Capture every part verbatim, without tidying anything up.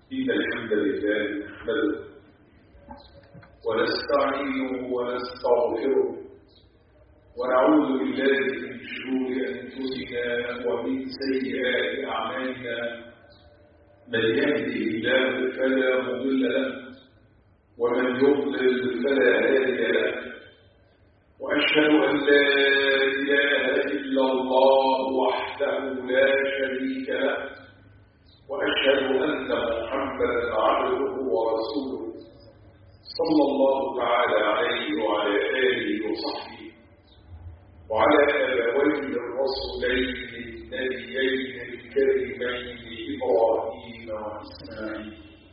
إن الحمد لله نحمده ونستعينه ونستغفره ونعوذ بالله من شرور أنفسنا ومن سيئات أعمالنا. من يهده الله فلا مضل له ومن يضلل فلا هادي له، وأشهد أن لا إله إلا الله وحده لا شريك له، وأشهد أن محمدا عبده ورسوله صلى الله تعالى عليه وعلى آله وصحبه وعلى أبويه الرسولين النبيين الكريمين إبراهيم وإسماعيل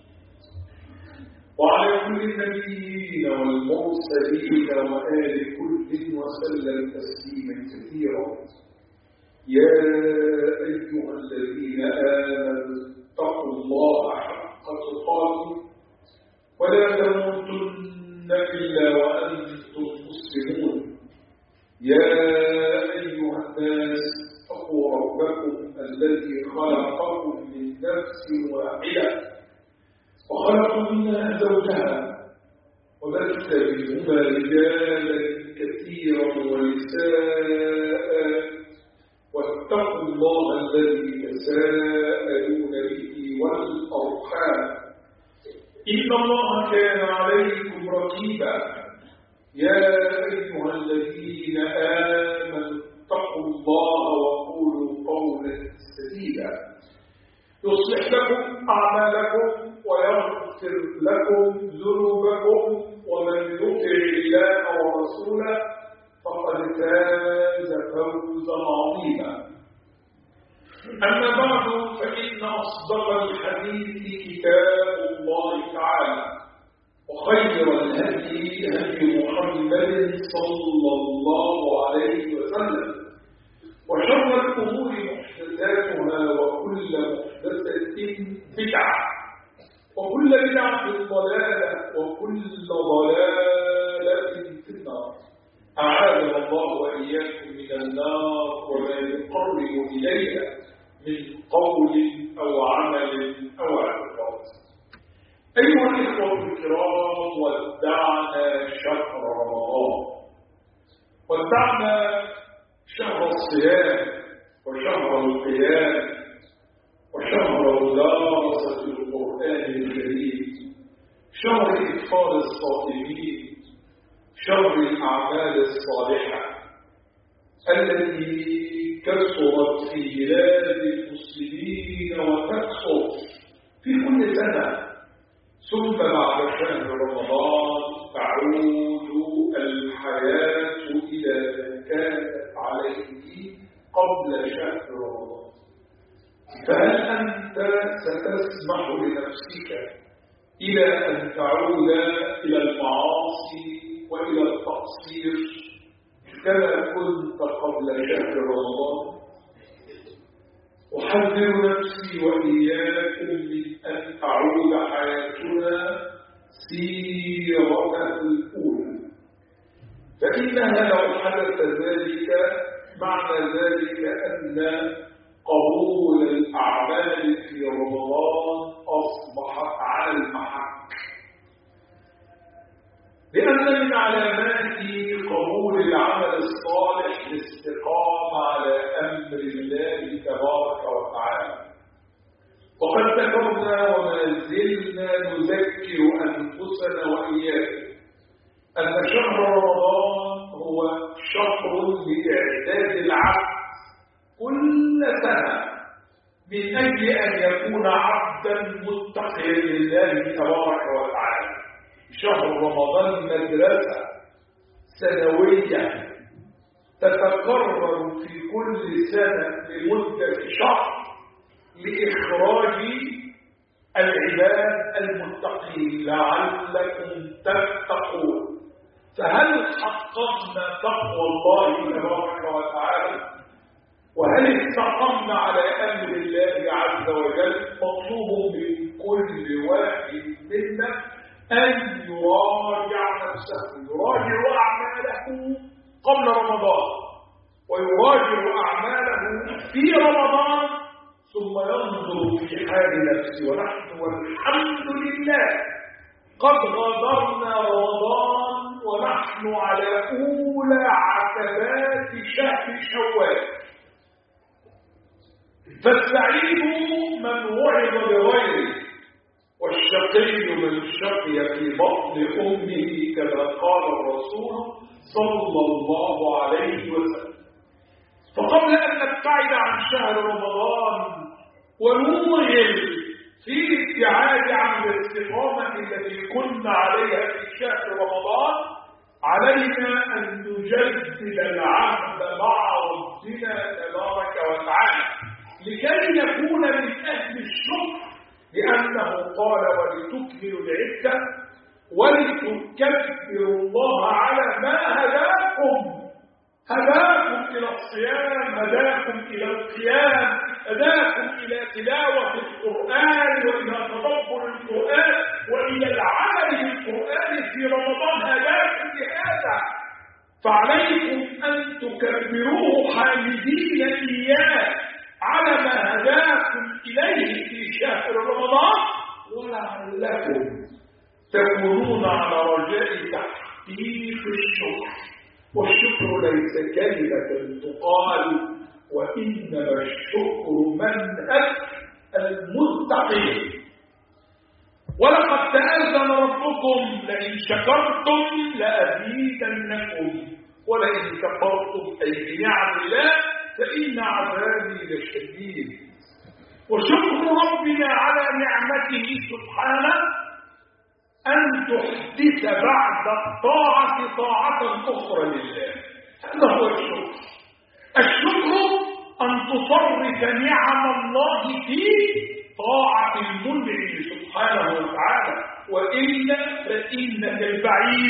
وعلى كل النبيين والمرسلين وآل كل وسلم تسليما كثيرا. يا أيها الذين آمنوا اتقوا الله حق تقاته ولا تموتن إلا وأنتم مسلمون. يا أيها الناس اتقوا ربكم الذي خلقكم من نفس واحدة وخلق منها زوجها وبث منهما رجالا كثيرا ونساء، واتقوا الله الذي تساءلون به والأرحام إن الله كان عليكم رقيبا. يا أيها الذين آمنوا اتقوا الله وقولوا قولا سديدا يصلح لكم أعمالكم ويغفر لكم ذنوبكم، ومن يطع الله ورسوله فقد فاز فوزا عظيما. أما بعد، فإن أصدق الحديث كتاب الله تعالى، وخير الهدي هدي محمد صلى الله عليه وسلم، وشر الأمور محدثاتها وكل محدثة بدعة، وكل بدعة ضلالة، وكل ضلالة في النار. أعاذنا الله وإياكم من النار وما يقرب إليها من قول أو عمل أو اعتقاد. أيها الإخوة الكرام، ودعنا شهر رمضان، ودعنا شهر الصيام وشهر القيام وشهر مدارسة القرآن الكريم، شهر إطفال الصائمين، شهر الأعمال الصالحة التي كثرت في بلاد المسلمين وتكثر في كل سنة. ثم بعد شهر رمضان تعود الحياة إلى ما كانت عليه قبل شهر رمضان. فهل أنت ستسمح لنفسك إلى أن تعود إلى المعاصي وإلى التقصير كما كنت قبل شهر رمضان؟ أحذر نفسي وإياكم من أن تعود حياتنا سيرتها الأولى، فإنها لو حدث ذلك معنى ذلك أن قبول الأعمال في رمضان أصبحت على المحك، لأن من علامات قبول العمل الصالح الاستقامة على أمر الله تبارك وتعالى. وقد ذكرنا وما زلنا نذكر أنفسنا وإياكم أن شهر رمضان هو شهر لإعداد العبد كل سنة من أجل أن يكون عبدا متقيا لله تبارك وتعالى. شهر رمضان مدرسة سنوية تتكرر في كل سنة لمدة شهر لإخراج العباد المتقين لعلكم تتقون. فهل حققنا تقوى الله تبارك وتعالى؟ وهل استقمنا على أمر الله عز وجل؟ مطلوب من كل واحد منا أن يراجع نفسه، يراجع أعماله قبل رمضان ويراجع أعماله في رمضان، ثم ينظر في حال نفسه. ونحن والحمد لله قد غادرنا رمضان ونحن على أولى عتبات شهر شوال. فالسعيد من وعظ بغيره، والشقي من شقي في بطن أمه كما قال الرسول صلى الله عليه وسلم. فقبل أن نبتعد عن شهر رمضان ونوغل في الابتعاد عن الاستقامة التي كنا عليها في شهر رمضان، علينا أن نجدد العهد مع ربنا تبارك وتعالى لكي نكون من أهل الشكر، لأنه قال ولتكملوا العدة ولتكبروا الله على ما هداكم. هداكم إلى الصيام، هداكم إلى القيام، هداكم إلى تلاوة القرآن وإلى تدبر القرآن وإلى العمل بالقرآن في رمضان، هداكم لهذا. فعليكم أن تكبروه حامدين إياه على ما هداكم إليه في شهر رمضان، ولعلكم تكونون على رجاء تحقيق الشكر. والشكر ليس كلمة تقال، وإنما الشكر منهج المتقين. ولقد تأذن ربكم لئن شكرتم لأزيدنكم ولئن كفرتم أي بنعم الله فإن عذابي لشديد. وشكر ربنا على نعمته سبحانه أن تحدث بعد الطاعة طاعة أخرى لله. هذا هو الشكر. الشكر أن تصرف نعم الله في طاعة المنعم سبحانه وتعالى، وإلا فإنك البعيد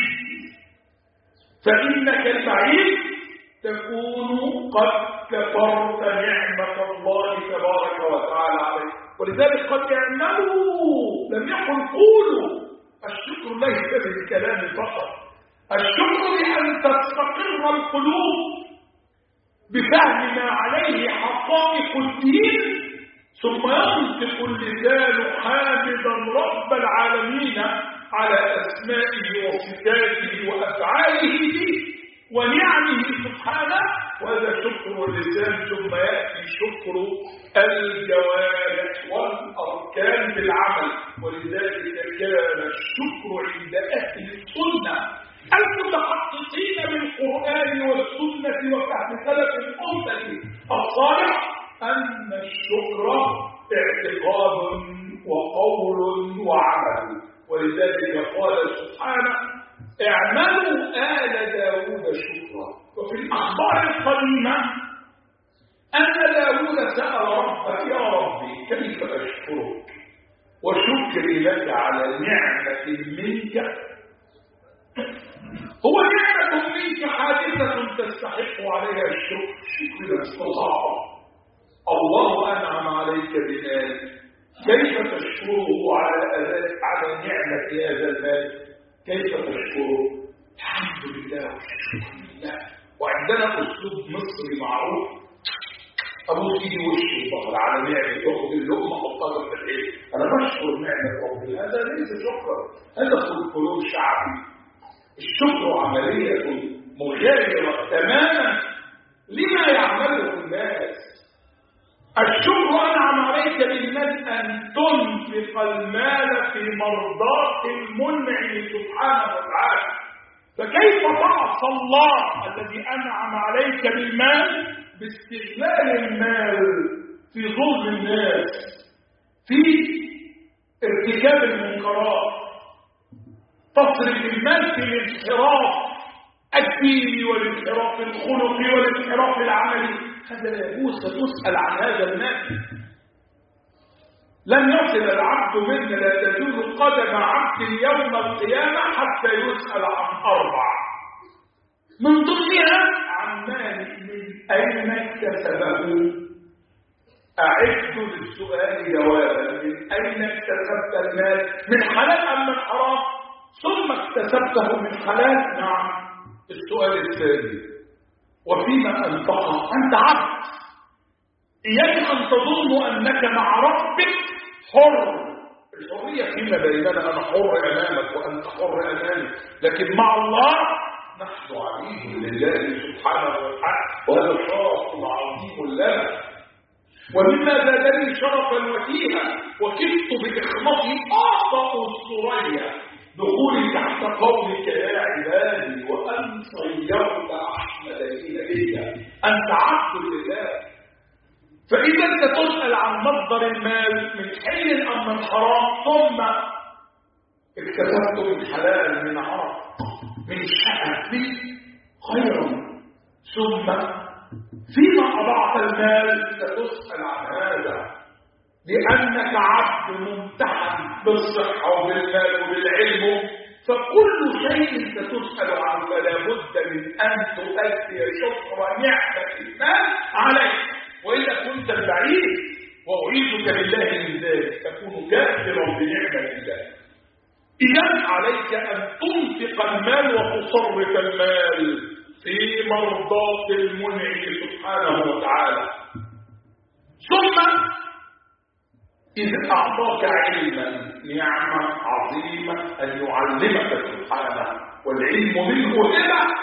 فإنك البعيد تكون قد كفرت نعمة الله تبارك وتعالى عليك. ولذلك قد اعملوا لم يقل قولوا. الشكر ليس بالكلام فقط، الشكر بأن تستقر القلوب بفهم ما عليه حقائق الدين، ثم ينطق اللسان حامدا رب العالمين على أسمائه وصفاته وأفعاله به ونعمه سبحانه، وهذا شكر اللسان. ثم يأتي شكر الجوارح والأركان بالعمل. ولذلك كان الشكر عند أهل السنة المتحققين بالقرآن والسنة وفهم سلف الأمة الصالح أن الشكر اعتقاد وقول وعمل. ولذلك قال سبحانه اعملوا آل داود شكرا. وفي الأخبار القديمة أن داود سأل ربه يا ربي كيف أشكرك وشكري لك على نعمة منك، هو نعمة منك حادثة تستحق عليها الشكر، شكر استطاع الله أنعم عليك بمال، كيف تشكره على على نعمة هذا المال؟ كيف تشكره؟ الحمد لله والشكر لله. وعندنا أسلوب مصري معروف، أبوس إيدي وشي وظهر على نعمة، تأخذ اللقمة حطها في الحيط، أنا بشكر نعمة ربي. هذا ليس شكرا، هذا فولكلور شعبي. الشكر عملية مغايرة تماما لما يعمله الناس. الشكر أنعم عليك بالمال أن تنفق المال في مرضاة المنعم سبحانه وتعالى، فكيف تعصى الله الذي أنعم عليك بالمال باستغلال المال في ظلم الناس، في ارتكاب المنكرات، تصرف المال في الانحراف الديني والانحراف الخلقي والانحراف العملي؟ هذا لا يجوز، ستسأل عن هذا المال. لن يصل العبد منا لا تزول قدم عبد يوم القيامة حتى يسأل عن أربع، من ضمنها عن مال من أين اكتسبه. أعد للسؤال جوابا: من أين اكتسبت المال؟ من حلال أم من حرام؟ ثم اكتسبته من حلال؟ نعم. السؤال الثاني: وفيما أنفقه؟ أنت عبد، إياك أن تظن أنك مع ربك حر. الحرية العبودية فيما بيننا، أنا حر أمامك وأنت حر أمامي، لكن مع الله نحن عبيد لله سبحانه وتعالى، وهذا شرف عظيم لنا. ومما زادني شرفا وفيها وكدت بإخمصي أعطى الثريا دخولي تحت قولك يا عبادي وأن صيرت أحمد إليك، أنت عبد لله. فإذا أنت تسأل عن مصدر المال من حل أم من حرام، ثم اكتسبت من حلال من عرق من شأن لي خيرا، ثم فيما أضعت المال ستسأل عن هذا، لأنك عبد ممتحن بالصحة وبالمال وبالعلم، فكل شيء ستسأل عنه، فلا بد من أن تؤدي شكر نعمة المال عليك، وإلا كنت بعيد. وأعيذك بالله من ذلك تكون كافرا بنعمة الله. إذا عليك أن تنفق المال وتصرف المال في مرضاة المنعم سبحانه وتعالى. ثم إذا أعطاك علما نعمة عظيمة أن يعلمك سبحانه، والعلم منه هبة،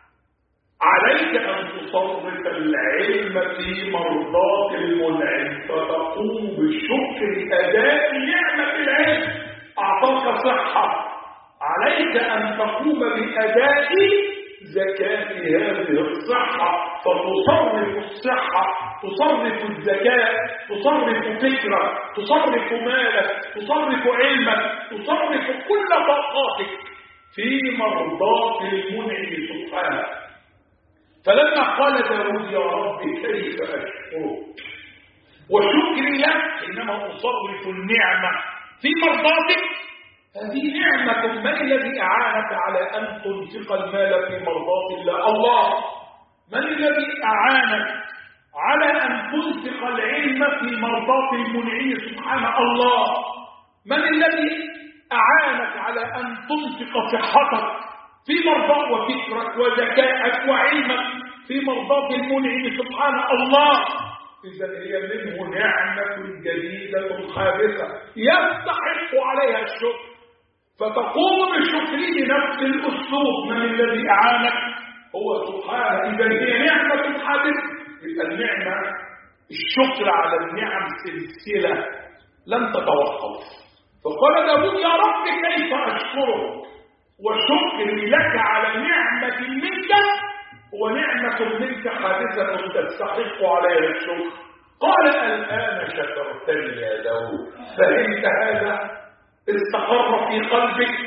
عليك أن تصرف العلم في مرضاة المنعم، فتقوم بشكر أداء نعمة العلم. أعطاك صحة، عليك أن تقوم بأداء زكاة هذه الصحة، فتصرف الصحة، تصرف الزكاة، تصرف فكرك، تصرف مالك، تصرف علمك، تصرف كل طاقاتك في مرضاة المنعم سبحانه. فلما قال داود يا رب كيف أشكرك وشكري لك، إنما أصرف النعمة في مرضاتك، هذه نعمة. من الذي أعانك على أن تنفق المال في مرضات الله؟ الله. من الذي أعانك على أن تنفق العلم في مرضات المنعم سبحانه؟ الله. من الذي أعانك على أن تنفق صحتك في مرضات وفكرك وذكائك وعلمك في مرضات المنعم سبحانه؟ الله. إذا هي منه نعمة جديدة حادثة يستحق عليها الشكر، فتقوم بالشكر بنفس الأسلوب. من الذي أعانك؟ هو سبحانه. إذا هي نعمة حادثة، يبقى النعمة الشكر على النعم سلسلة لن تتوقف. فقال داود يا رب كيف أشكرك وشكري لك على نعمة منك، ونعمة منك حادثة تستحق عليها الشكر. قال الآن شكرتني يا داود، فهمت هذا؟ استقر في قلبك؟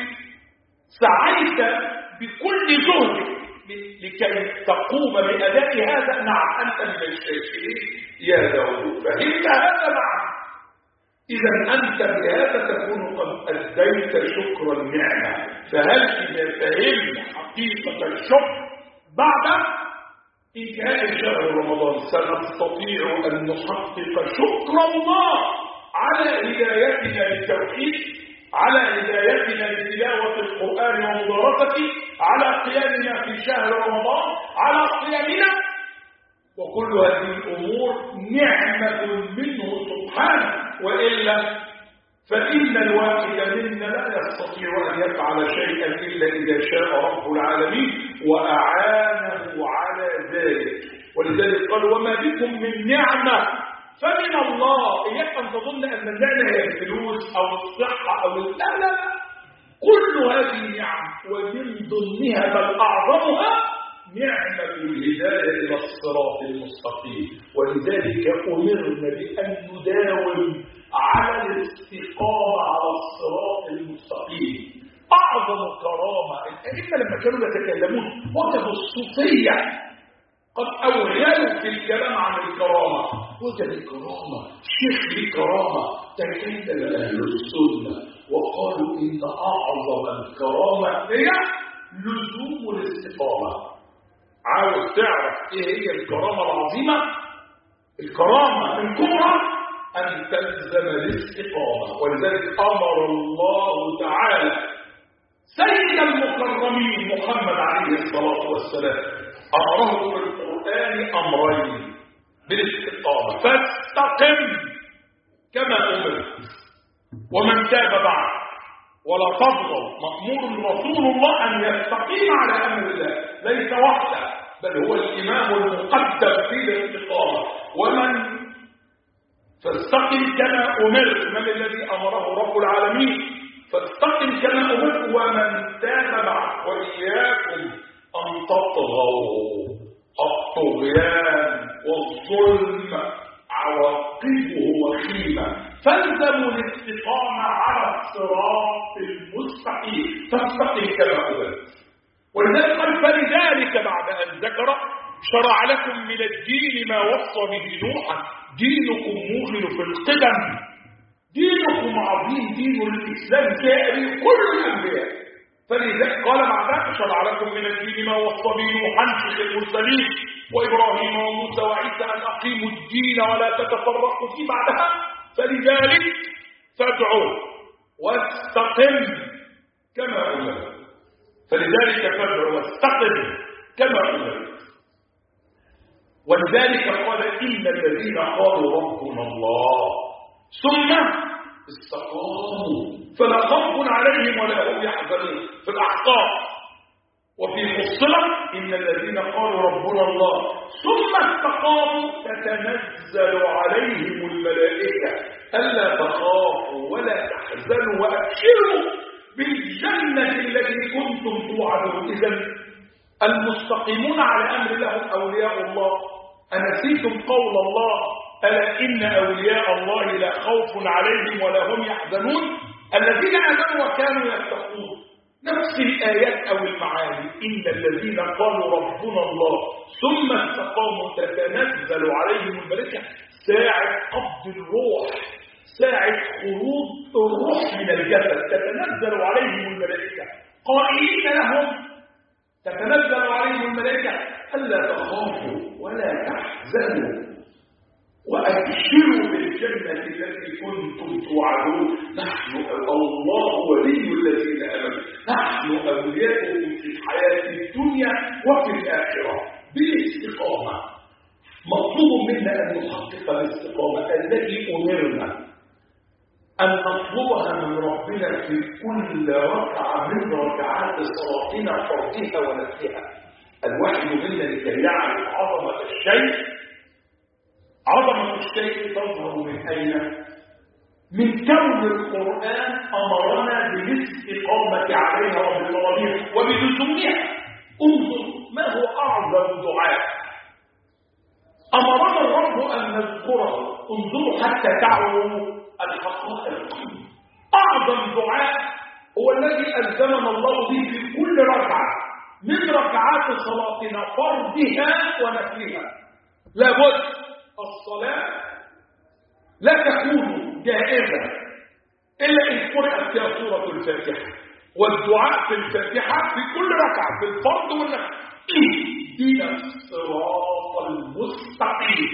سعيت بكل جهدك لكي تقوم بأداء هذا؟ نعم أنت من الشاكرين يا داود. فهمت هذا؟ نعم. إذا أنت بهذا تكون قد أديت شكر النعمة. فهل إذا فهمنا حقيقة الشكر بعد انتهاء شهر رمضان سنستطيع أن نحقق شكر الله على هدايتنا للتوحيد، على هدايتنا لتلاوة القرآن ومدارسته، على قيامنا في شهر رمضان، على قيامنا. وكل هذه الأمور نعمة منه سبحانه، وإلا فإن الواحد منا لا يستطيع أن يفعل شيئا إلا إذا شاء رب العالمين وأعانه على ذلك. ولذلك قال وما بكم من نعمة فمن الله. إياك أن تظن أن النعمة هي الفلوس أو الصحة أو لا لا، كل هذه نعم، ومن ضمنها بل أعظمها نعمة الهداية إلى الصراط المستقيم. ولذلك أمرنا بأن نداوم على الاستقامة على الصراط المستقيم. أعظم كرامة الأئمة لما كانوا يتكلمون وجدوا الصوفية قد أوغلوا في الكلام عن الكرامة. وجد الكرامة شيخ لكرامة، تكلم أهل السنة وقالوا إن أعظم الكرامة هي لزوم الاستقامة. عاوز تعرف إيه هي الكرامة العظيمة؟ الكرامة الكبرى أن تلزم الاستقامة. ولذلك أمر الله تعالى سيد المكرمين محمد عليه الصلاة والسلام، أمره في القرآن أمرين بالاستقامة: فاستقم كما أمرت ومن تاب بعد ولا تطغوا. مأمور رسول الله أن يستقيم على أمر الله، ليس وحده بل هو الإمام المقدم في الاستقامة. ومن فاستقم كما أمرت، من الذي أمره رب العالمين؟ فاستقم كما أمرت. ومن تاب بعد وإياكم أن تطغوا. الطغيان والظلم عواقبه وخيمة، فالزموا الاستقامة على الصراط المستقيم، فاستقم كما أمرت. ولذلك قال فلذلك بعد أن ذكر شرع لكم من الدين ما وصى به نوحا. دينكم موهن في القدم، دينكم عظيم، دين الإسلام سائر كل الأنبياء. فلذلك قال بعد شرع لكم من الدين ما وصى به نوحا شيخ المرسلين وإبراهيم وموسى وعيسى أن أقيموا الدين ولا تتفرقوا فيه بعدها. فلذلك فادعوا واستقم كما أمرت. فلذلك فادعوا واستقم كما أمرت. ولذلك قال إن الذين قالوا ربنا الله ثم استقاموا فلا خوف عليهم ولا هم يحزنون في الأحقاف. وفي فصلة إن الذين قالوا ربنا الله ثم استقاموا تتنزل عليهم الملائكة ألا تخافوا ولا تحزنوا وأبشروا بالجنة التي كنتم توعدون. إذن المستقيمون على أمر لهم أولياء الله. أنسيتم قول الله ألا إن أولياء الله لا خوف عليهم ولا هم يحزنون الذين آمنوا وكانوا يتقون. نفس الآيات أو المعاني. إن الذين قالوا ربنا الله ثم استقاموا تتنزل عليهم الملائكة ساعة قبض الروح، ساعة خروج الروح من الجسد تتنزل عليهم الملائكة قائلين لهم تتنزل عليهم الملائكة ألا تخافوا ولا تحزنوا وأبشروا بالجنة التي كنتم توعدون. نحن الله ولي الذين آمنوا، نحن أولياؤكم في الحياة الدنيا وفي الآخرة بالاستقامة. مطلوب منا أن نحقق الاستقامة التي أمرنا أن نطلبها من ربنا في كل ركعة من ركعات صلاتنا فرضها ونفسها. الواحد منا لكي يعرف عظمة الشيء. عظمة الشيء تظهر من أين؟ من كون القرآن أمرنا بالاستقامة عليها وبالمواضيع وبلزومها. انظر ما هو أعظم دعاء أمرنا الرب أن نذكره. انظروا حتى تعوا الحقائق. أعظم دعاء هو الذي ألزمنا الله به في كل ركعة من ركعات صلاتنا فرضها ونفلها. لابد الصلاة لا تكون جائزة إلا إن قرأت فيها سورة الفاتحة، والدعاء في الفاتحة في كل ركعة في الفرض والنفل. اهدنا الصراط المستقيم.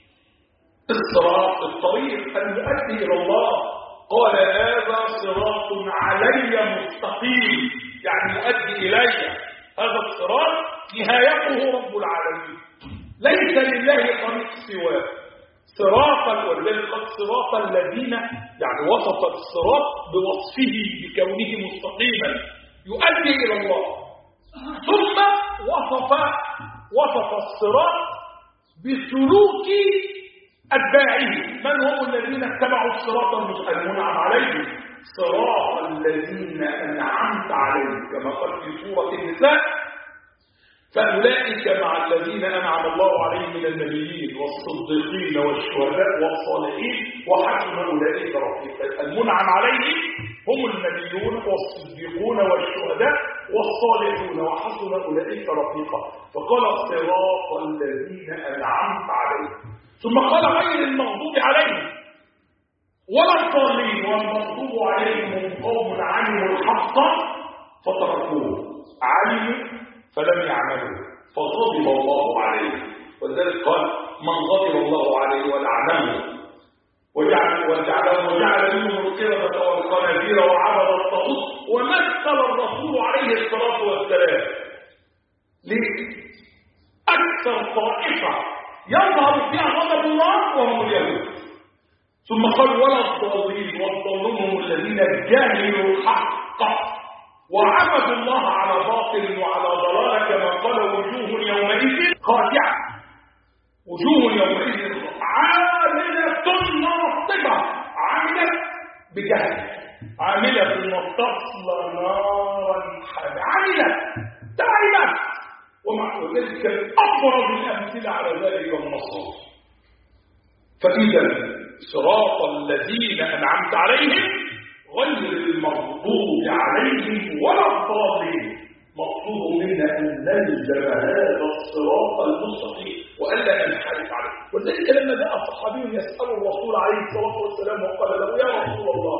الصراط الطريق المؤدي إلى الله. قال هذا صراط علي مستقيم، يعني يؤدي إلي. هذا الصراط نهايته رب العالمين، ليس لله طريق سواه. صراطا ولذلك قد صراط الذين يعني وصف الصراط بوصفه بكونه مستقيما يؤدي إلى الله. ثم وصف وصف الصراط بسلوك أتباعه. من هم الذين اتبعوا الصراط المنعم عليهم؟ صراط الذين أنعمت عليهم كما قال في سورة النساء فأولئك مع الذين أنعم الله عليهم من النبيين والصديقين والشهداء والصالحين وحسن أولئك رفيقا. المنعم عليهم هم النبيون والصديقون والشهداء والصالحون وحسن أولئك رفيقا. فقال صراط الذين أنعمت عليهم ثم قال غير المغضوب عليهم ولا الضالين. والمغضوب عليهم هم قوم علموا الحق فتركوه، علموا فلم يعملوا فغضب الله عليه. ولذلك قال من غضب الله عليه ولعنه وجعل وجعله وجعل منهم القردة والخنازير وعبد الطاغوت ومثل الرسول عليه الصلاة والسلام. ليه؟ أكثر طائفة يظهر فيها غضب الله وهم اليهود. ثم قال ولا الضالين، والضالون هم الذين جهلوا الحق وعبدوا الله على باطل وعلى ضلال، كما قال وجوه يومئذ خاشعة، وجوه يومئذ عاملة ناصبة، عاملة بجهل، عاملة تصلى نارا حامية، عاملة تعبت. ومع ذلك أبرز الأمثلة على ذلك النصارى. فإذا صراط الذين أنعمت عليهم غير المغضوب عليهم ولا الضالين، مطلوب منا أن نلزم هذا الصراط المستقيم وألا ننحرف عليه. وذلك لما جاء صحابي يسأل الرسول عليه الصلاة والسلام وقال له يا رسول الله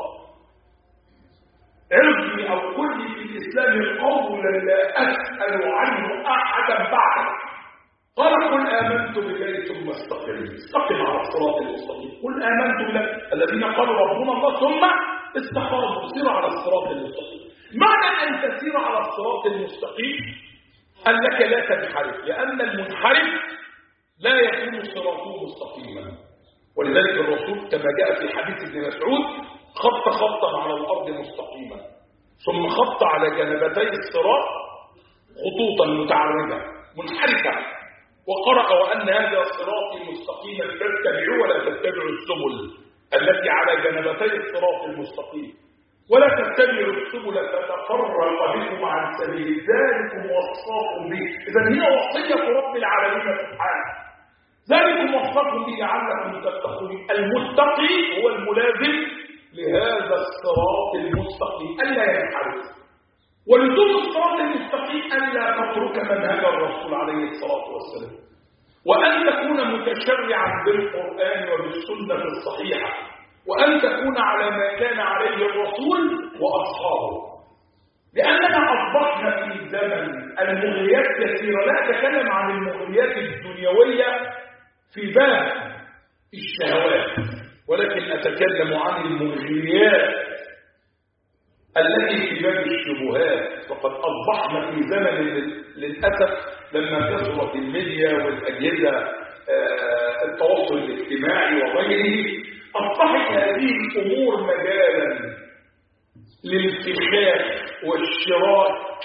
عرفني أو قل لي في الإسلام قولا لا أسأل عنه أحدا بعدك، قال قل آمنت بالله ثم استقم، استقم على الصراط المستقيم. قل آمنت بالله الذين قالوا ربنا الله ثم استقاموا، سير على الصراط المستقيم. معنى أن تسير على الصراط المستقيم أنك لا تنحرف، لأن المنحرف لا يكون صراطه مستقيما. ولذلك الرسول كما جاء في حديث ابن مسعود خط خطا على الأرض مستقيما، ثم خط على جانبتي الصراط خطوطا متعرجة منحرفة، وقرأ وأن هذا صراطي مستقيما فاتبعوه ولا تتبعوا السبل التي على جانبتي الصراط المستقيم، ولا تتبعوا السبل فتفرق بكم عن سبيل ذلكم وصاكم به. إذن هي وصية رب العالمين سبحانه، ذلكم وصاكم به لعلكم تتقون. المتقي هو الملازم لهذا الصراط المستقيم ألا ينحرف، ولزوم الصراط المستقيم ألا تترك منهج الرسول عليه الصلاة والسلام، وأن تكون متشرعا بالقرآن وبالسنة الصحيحة، وأن تكون على ما كان عليه الرسول وأصحابه. لأننا أصبحنا في زمن المغريات كثيرة، لا أتكلم عن المغريات الدنيوية في باب الشهوات، ولكن أتكلم عن المغريات التي في باب الشبهات. فقد أصبحنا في زمن للأسف لما كثرت الميديا والأجهزة التواصل الاجتماعي وغيره، أصبحت هذه الأمور مجالا للانفخاخ والشراك.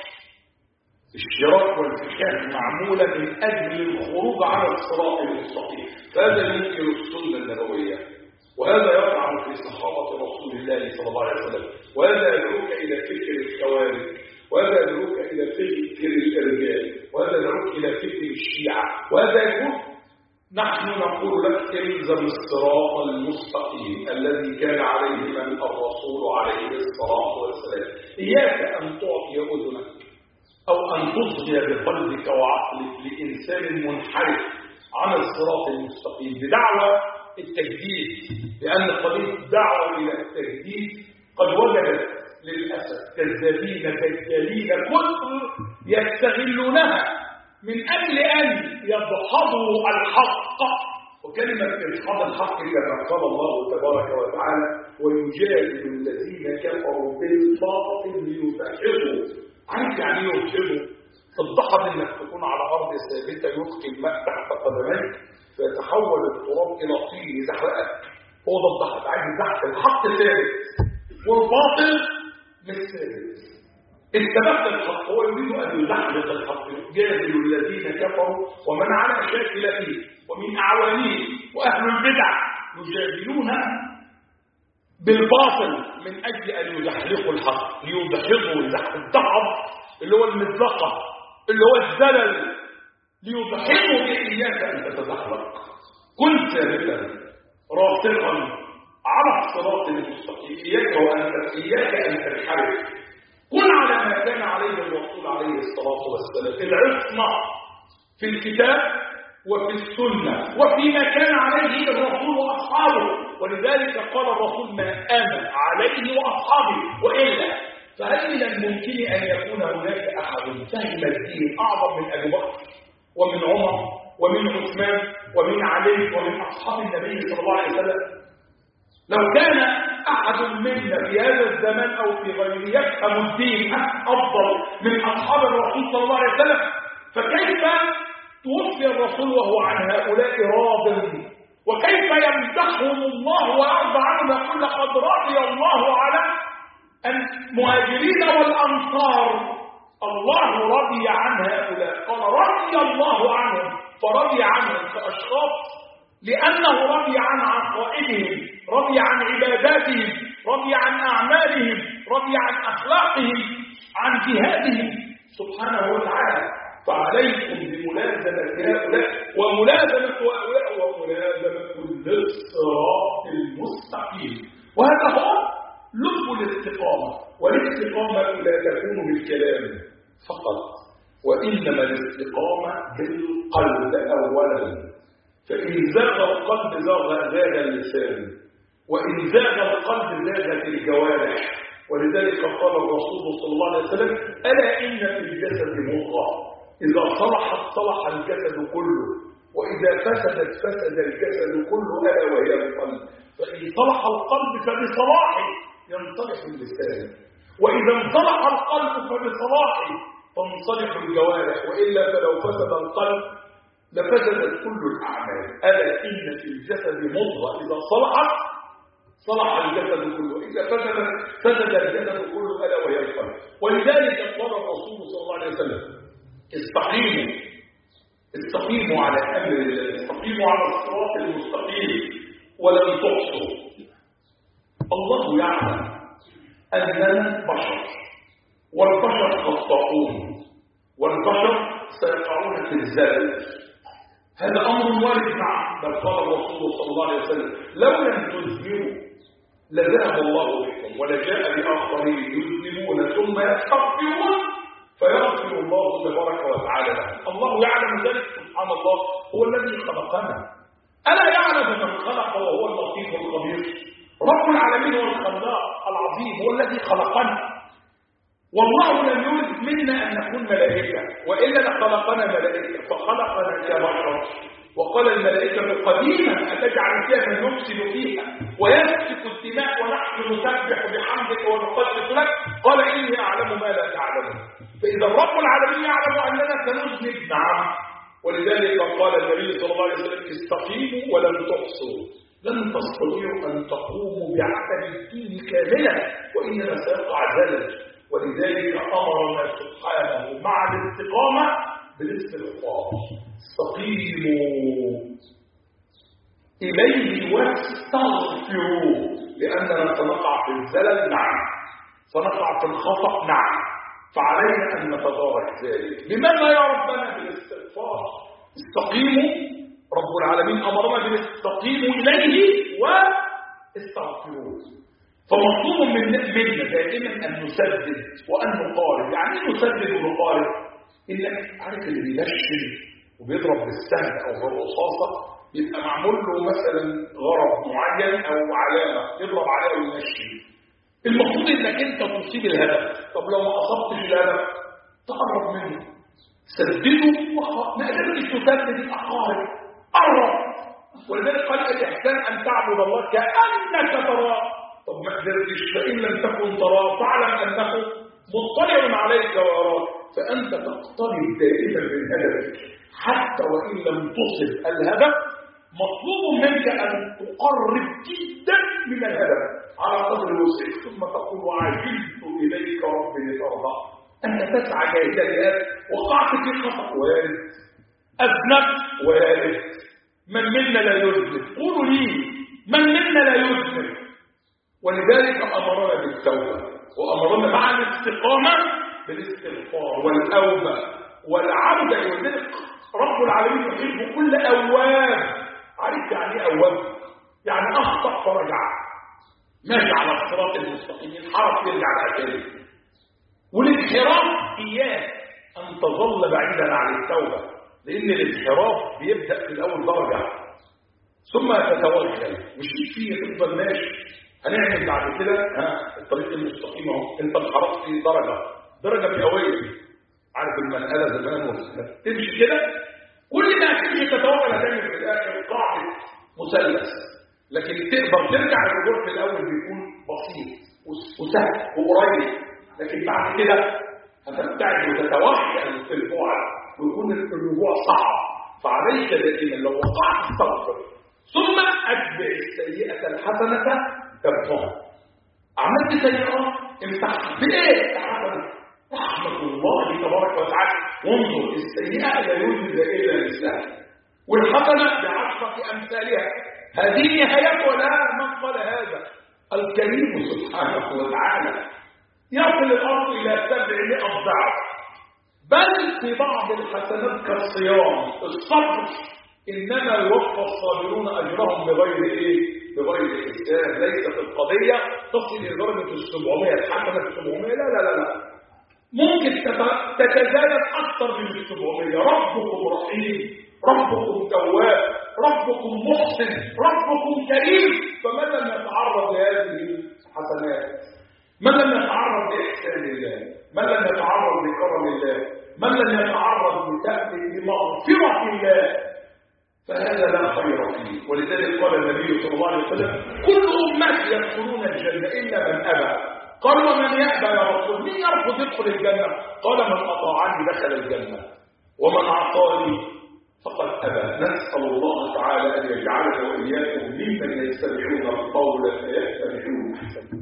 الشراك والانفخاخ معمولة من أجل الخروج على الصراط المستقيم، فهذا ينكر السنة النبوية، وهذا يطعن في صحابة رسول الله صلى الله عليه وسلم، وهذا يدعوك إلى فكر الخوارج، وهذا يدعوك إلى فكر الإرجاء، وهذا يدعوك إلى فكر الشيعة، وهذا يقول نحن نقول لك الزم الصراط المستقيم الذي كان عليه من الرسول عليه الصلاة والسلام. إياك أن تعطي أذنك أو أن تصغي بقلبك وعقلك لإنسان منحرف عن الصراط المستقيم بدعوة التجديد، لأن قضية الدعوة إلى التجديد قد وجدت للأسف كذابين دجالين كثر يستغلونها من أجل أن يدحضوا الحق. وكلمة إدحاض الحق كما قال الله تبارك وتعالى ويجادل الذين كفروا بالباطل ليدحضوا. عارف يعني ايه يدحضوا؟ الضحض انك تكون على أرض ثابتة يلقي الماء تحت قدميك فيتحول التراب إلى طين يزحرقك، هو ده الضحض. عايز يزحف الحق ثابت والباطل مش ثابت. استبدل الحق، هو يريد أن يزحزح الحق. يجادل الذين كفروا ومن على شاكلته ومن أعوانه وأهل البدع يجادلون بالباطل من أجل أن يزحزحوا الحق، ليدحضوا الدحض اللي هو المزلقة اللي هو الزلل، ليدحضوا بإياك أن تتزحلق. كن ثابتا راسخا على الصراط المستقيم، إياك وأن إياك أن تنحرف. كن على ما كان عليه الرسول عليه الصلاة والسلام، العصمة في الكتاب وفي السنة وفيما كان عليه الرسول وأصحابه. ولذلك قال الرسول ما أنا عليه وأصحابه، وإلا فهل من الممكن أن يكون هناك أحد فهم الدين أعظم من أبي بكر ومن عمر ومن عثمان ومن علي ومن أصحاب النبي صلى الله عليه وسلم؟ لو كان أحد منا في هذا الزمان أو في غيره يفهم الدين أفضل من أصحاب الرسول صلى الله عليه وسلم، فكيف توفي الرسول وهو عن هؤلاء راض وكيف يمدحهم الله ويرضى عنهم، يقول لقد رضي الله على المهاجرين والأنصار. الله رضي عن هؤلاء، قال رضي الله عنهم، فرضي عنهم كأشخاص لأنه رضي عن عقائدهم، رضي عن عباداتهم، رضي عن أعمالهم، رضي عن أخلاقهم، عن جهادهم سبحانه وتعالى. فعليكم بملازمة هؤلاء وملازمة هؤلاء وملازمة الصراط المستقيم. وهذا هو لب الاستقامة. والاستقامة لا تكون بالكلام فقط، وإنما الاستقامة بالقلب أولا. فإن زاغ القلب زاغ زاغ اللسان، وإن زاغ القلب زاغت الجوارح. ولذلك قال الرسول صلى الله عليه وسلم: ألا إن في الجسد مضغة إذا صلحت صلح الجسد كله، وإذا فسدت فسد الجسد كله، ألا وهي القلب. فإن صلح القلب فبصلاحه ينصلح اللسان، وإذا انصلح القلب فبصلاحه تنصلح الجوارح، وإلا فلو فسد القلب لفسدت كل الأعمال. ألا إن في الجسد مضغة إذا صلحت صلح الجسد كله، إذا فسدت فسد الجسد كله، ألا وهي القلب. ولذلك قال الرسول صلى الله عليه وسلم: استقيموا استقيموا على أمر الله، استقيموا على الصراط المستقيم ولن تحصوا. الله يعلم أننا بشر، والبشر خطاؤون، والبشر سيقعون في الزلل. هذا أمر وارد. نعم، بل قال الرسول صلى الله عليه وسلم: لو لم تذنبوا لذهب الله بكم ولجاء بآخرين يذنبون ثم يستغفرون فيغفر الله تبارك وتعالى لهم. الله يعلم ذلك سبحان الله، هو الذي خلقنا. ألا يعلم من خلق وهو اللطيف الخبير؟ رب العالمين هو الخلاق العظيم، هو الذي خلقنا. والله لم يرد منا أن نكون ملائكة، وإلا لخلقنا ملائكة، فخلقنا كبشر. وقال الملائكة قديما: أتجعل فيها من يفسد فيها ويسفك الدماء ونحن نسبح بحمدك ونقدس لك؟ قال: إني أعلم ما لا تعلمون. فإذا رب العالمين يعلم أننا سنذنب. نعم. ولذلك قال النبي صلى الله عليه وسلم: استقيموا ولن تحصوا. لن تستطيعوا أن تقوموا بعمل الدين كاملا، وإنما سيقع زلل. ولذلك أمرنا سبحانه مع الاستقامة بالاستغفار. استقيموا إليه واستغفروا، لأننا سنقع في الزلل. نعم. سنقع في الخطأ. نعم. فعلينا أن نتدارك ذلك. لماذا يا ربنا بالاستغفار؟ استقيموا، رب العالمين أمرنا بالاستقيموا إليه واستغفروه. فمطلوب منا دائما أن نسدد وأن نقارب. يعني ايه نسدد ونقارب؟ إنك عارف اللي بينشن وبيضرب بالسهم أو بالرصاصة يبقى معمول له مثلا غرض معين أو علامة يضرب عليها وينشن. المفروض إنك أنت تصيب الهدف. طب لو ما أصبتش الهدف تقرب منه، سدده وخلاص. ما قدرتش تسدد الأقارب، قرب. ولذلك قال الإحسان أن تعبد الله كأنك تراه. طب ما قدرتش، فإن لم تكن تراه فاعلم أنه مطلع عليك ويراك. فأنت تقترب دائما من هدفك حتى وإن لم تصب الهدف. مطلوب منك أن تقرب جدا من الهدف على قدر الوسع، ثم تقول: وعجلت إليك ربي لترضى. أنت تسعى جاهدا لهذا. وقعت في خطأ وارد، أذنبت وارد. من منا لا يذنب؟ قولوا لي من منا لا يذنب؟ ولذلك أمرنا بالتوبة، وأمرنا مع الاستقامة بالاستغفار والأوبة والعودة. ولذلك رب العالمين يحب كل أواب. عارف يعني أواب؟ يعني أخطأ فرجع، ماشي على الصراط المستقيم، انحرف يرجع لأجله. والانحراف إياه أن تظل بعيدا عن التوبة، لأن الانحراف بيبدأ في الأول درجة ثم تتوغل، مش فيه تفضل ماشي. هنعمل بعد كده ها الطريق المستقيم اهو، انت انحرفت في درجه درجه مئويه. عارف المنقله زمان تمشي كده، كل ما تمشي تتوغل هتعمل في الاخر قاعده مثلث. لكن تقدر ترجع الرجوع في الاول بيكون بسيط وسهل وقريب، لكن بعد كده هتبتعد وتتوغل في البعد ويكون الرجوع صعب. فعليك دائما لو وقعت استغفر، ثم أتبع السيئة الحسنة تمحها. عملت سيئة امسحها بإيه؟ حسنة. رحمة الله تبارك وتعالى. وانظر السيئة لا يوجد إلا مثلها، والحسنة بعشرة أمثالها. هذه نهاية ولا من قال هذا؟ الكريم سبحانه وتعالى يصل الأرض إلى سبعمائة ضعف، بل في بعض الحسنات كالصيام الصبر إنما يوفى الصابرون أجرهم بغير إيه؟ بغير حساب. ليست القضية تصل إلى درجة السبعمائة، الحسنة السبعمائة، لا لا لا لا، ممكن تتزايد أكثر من السبعمائة. ربكم رحيم، ربكم تواب، ربكم محسن، ربكم كريم. فمن لم يتعرض لهذه الحسنات، من لم يتعرض لإحسان الله، من لم يتعرض لكرم الله، من لم يتعرض لمغفرة الله، فهذا لا خير فيه. ولذلك قال النبي صلى الله عليه وسلم: كل أمتي يدخلون الجنة إلا من أبى. قال: ومن يأبى يا رسول؟ من يرفض يدخل الجنة؟ قال: من أطاعني دخل الجنة ومن عصاني فقد أبى. نسأل الله تعالى أن يجعلنا وإياكم ممن يستمعون القول فيتبعون أحسنه.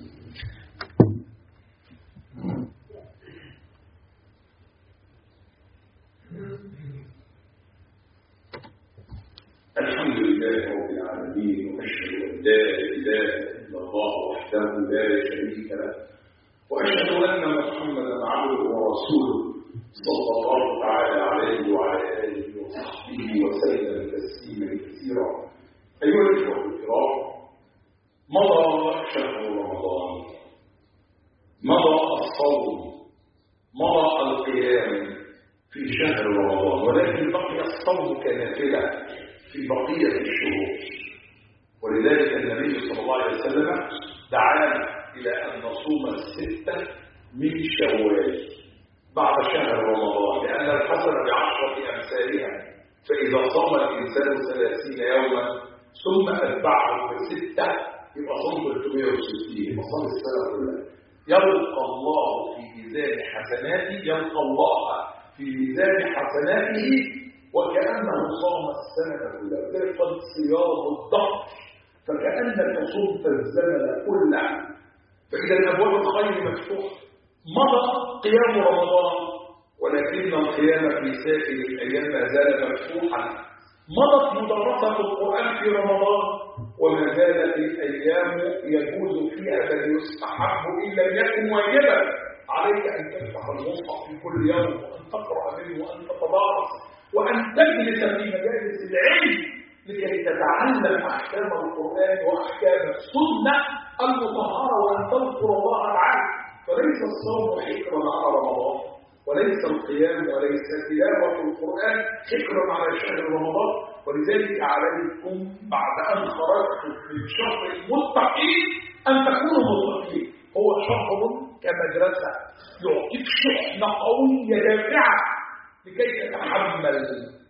الحمد لله رب العالمين، وأشهد أن لا إله إلا الله وحده لا شريك له، وأشهد أن محمدا عبده ورسوله صلى الله تعالى عليه وعلى آله وصحبه وسلم تسليما كثيرا. أيها الإخوة الكرام، مضى شهر رمضان، مضى الصوم، مضى القيام في شهر رمضان، ولكن بقي الصوم كنافلة في بقية الشهور. ولذلك النبي صلى الله عليه وسلم دعانا إلى أن نصوم الستة من شوال بعد شهر رمضان، لأن الحسنة بعشرة أمثالها. فإذا صام الإنسان ثلاثين يوما ثم أتبعه بستة يبقى صام ثلاثمائة وستين، يبقى صام السنة كلها. يلقى الله في ميزان حسناته، يلقى الله في ميزان حسناته وكأنه صام السنة كلها. ذلك صيام الضغط، فكأنك صمت الزمن كله. فإذا أبواب الخير مفتوحة. مضى قيام رمضان، ولكن القيام في سائر الأيام ما زال مفتوحا. مضت مدرسة القرآن في رمضان، وما زالت الأيام يجوز فيها بل يستحب إن لم يكن واجبا. عليك أن تفتح المصحف في كل يوم، وأن تقرأ منه، وأن تتدارس، وأن تجلس في مجالس العلم لكي تتعلم أحكام القرآن وأحكام السنة المطهرة، وأن تذكر الله تعالى. فليس الصوم حكرا على رمضان، وليس القيام وليس تلاوة القرآن حكرا على شهر رمضان. ولذلك عليكم بعد أن خرجتم من شهر المتقين أن تكونوا متقين. هو شهر كمدرسة يعطيك شحنة قوية دافعة لكي تتحمل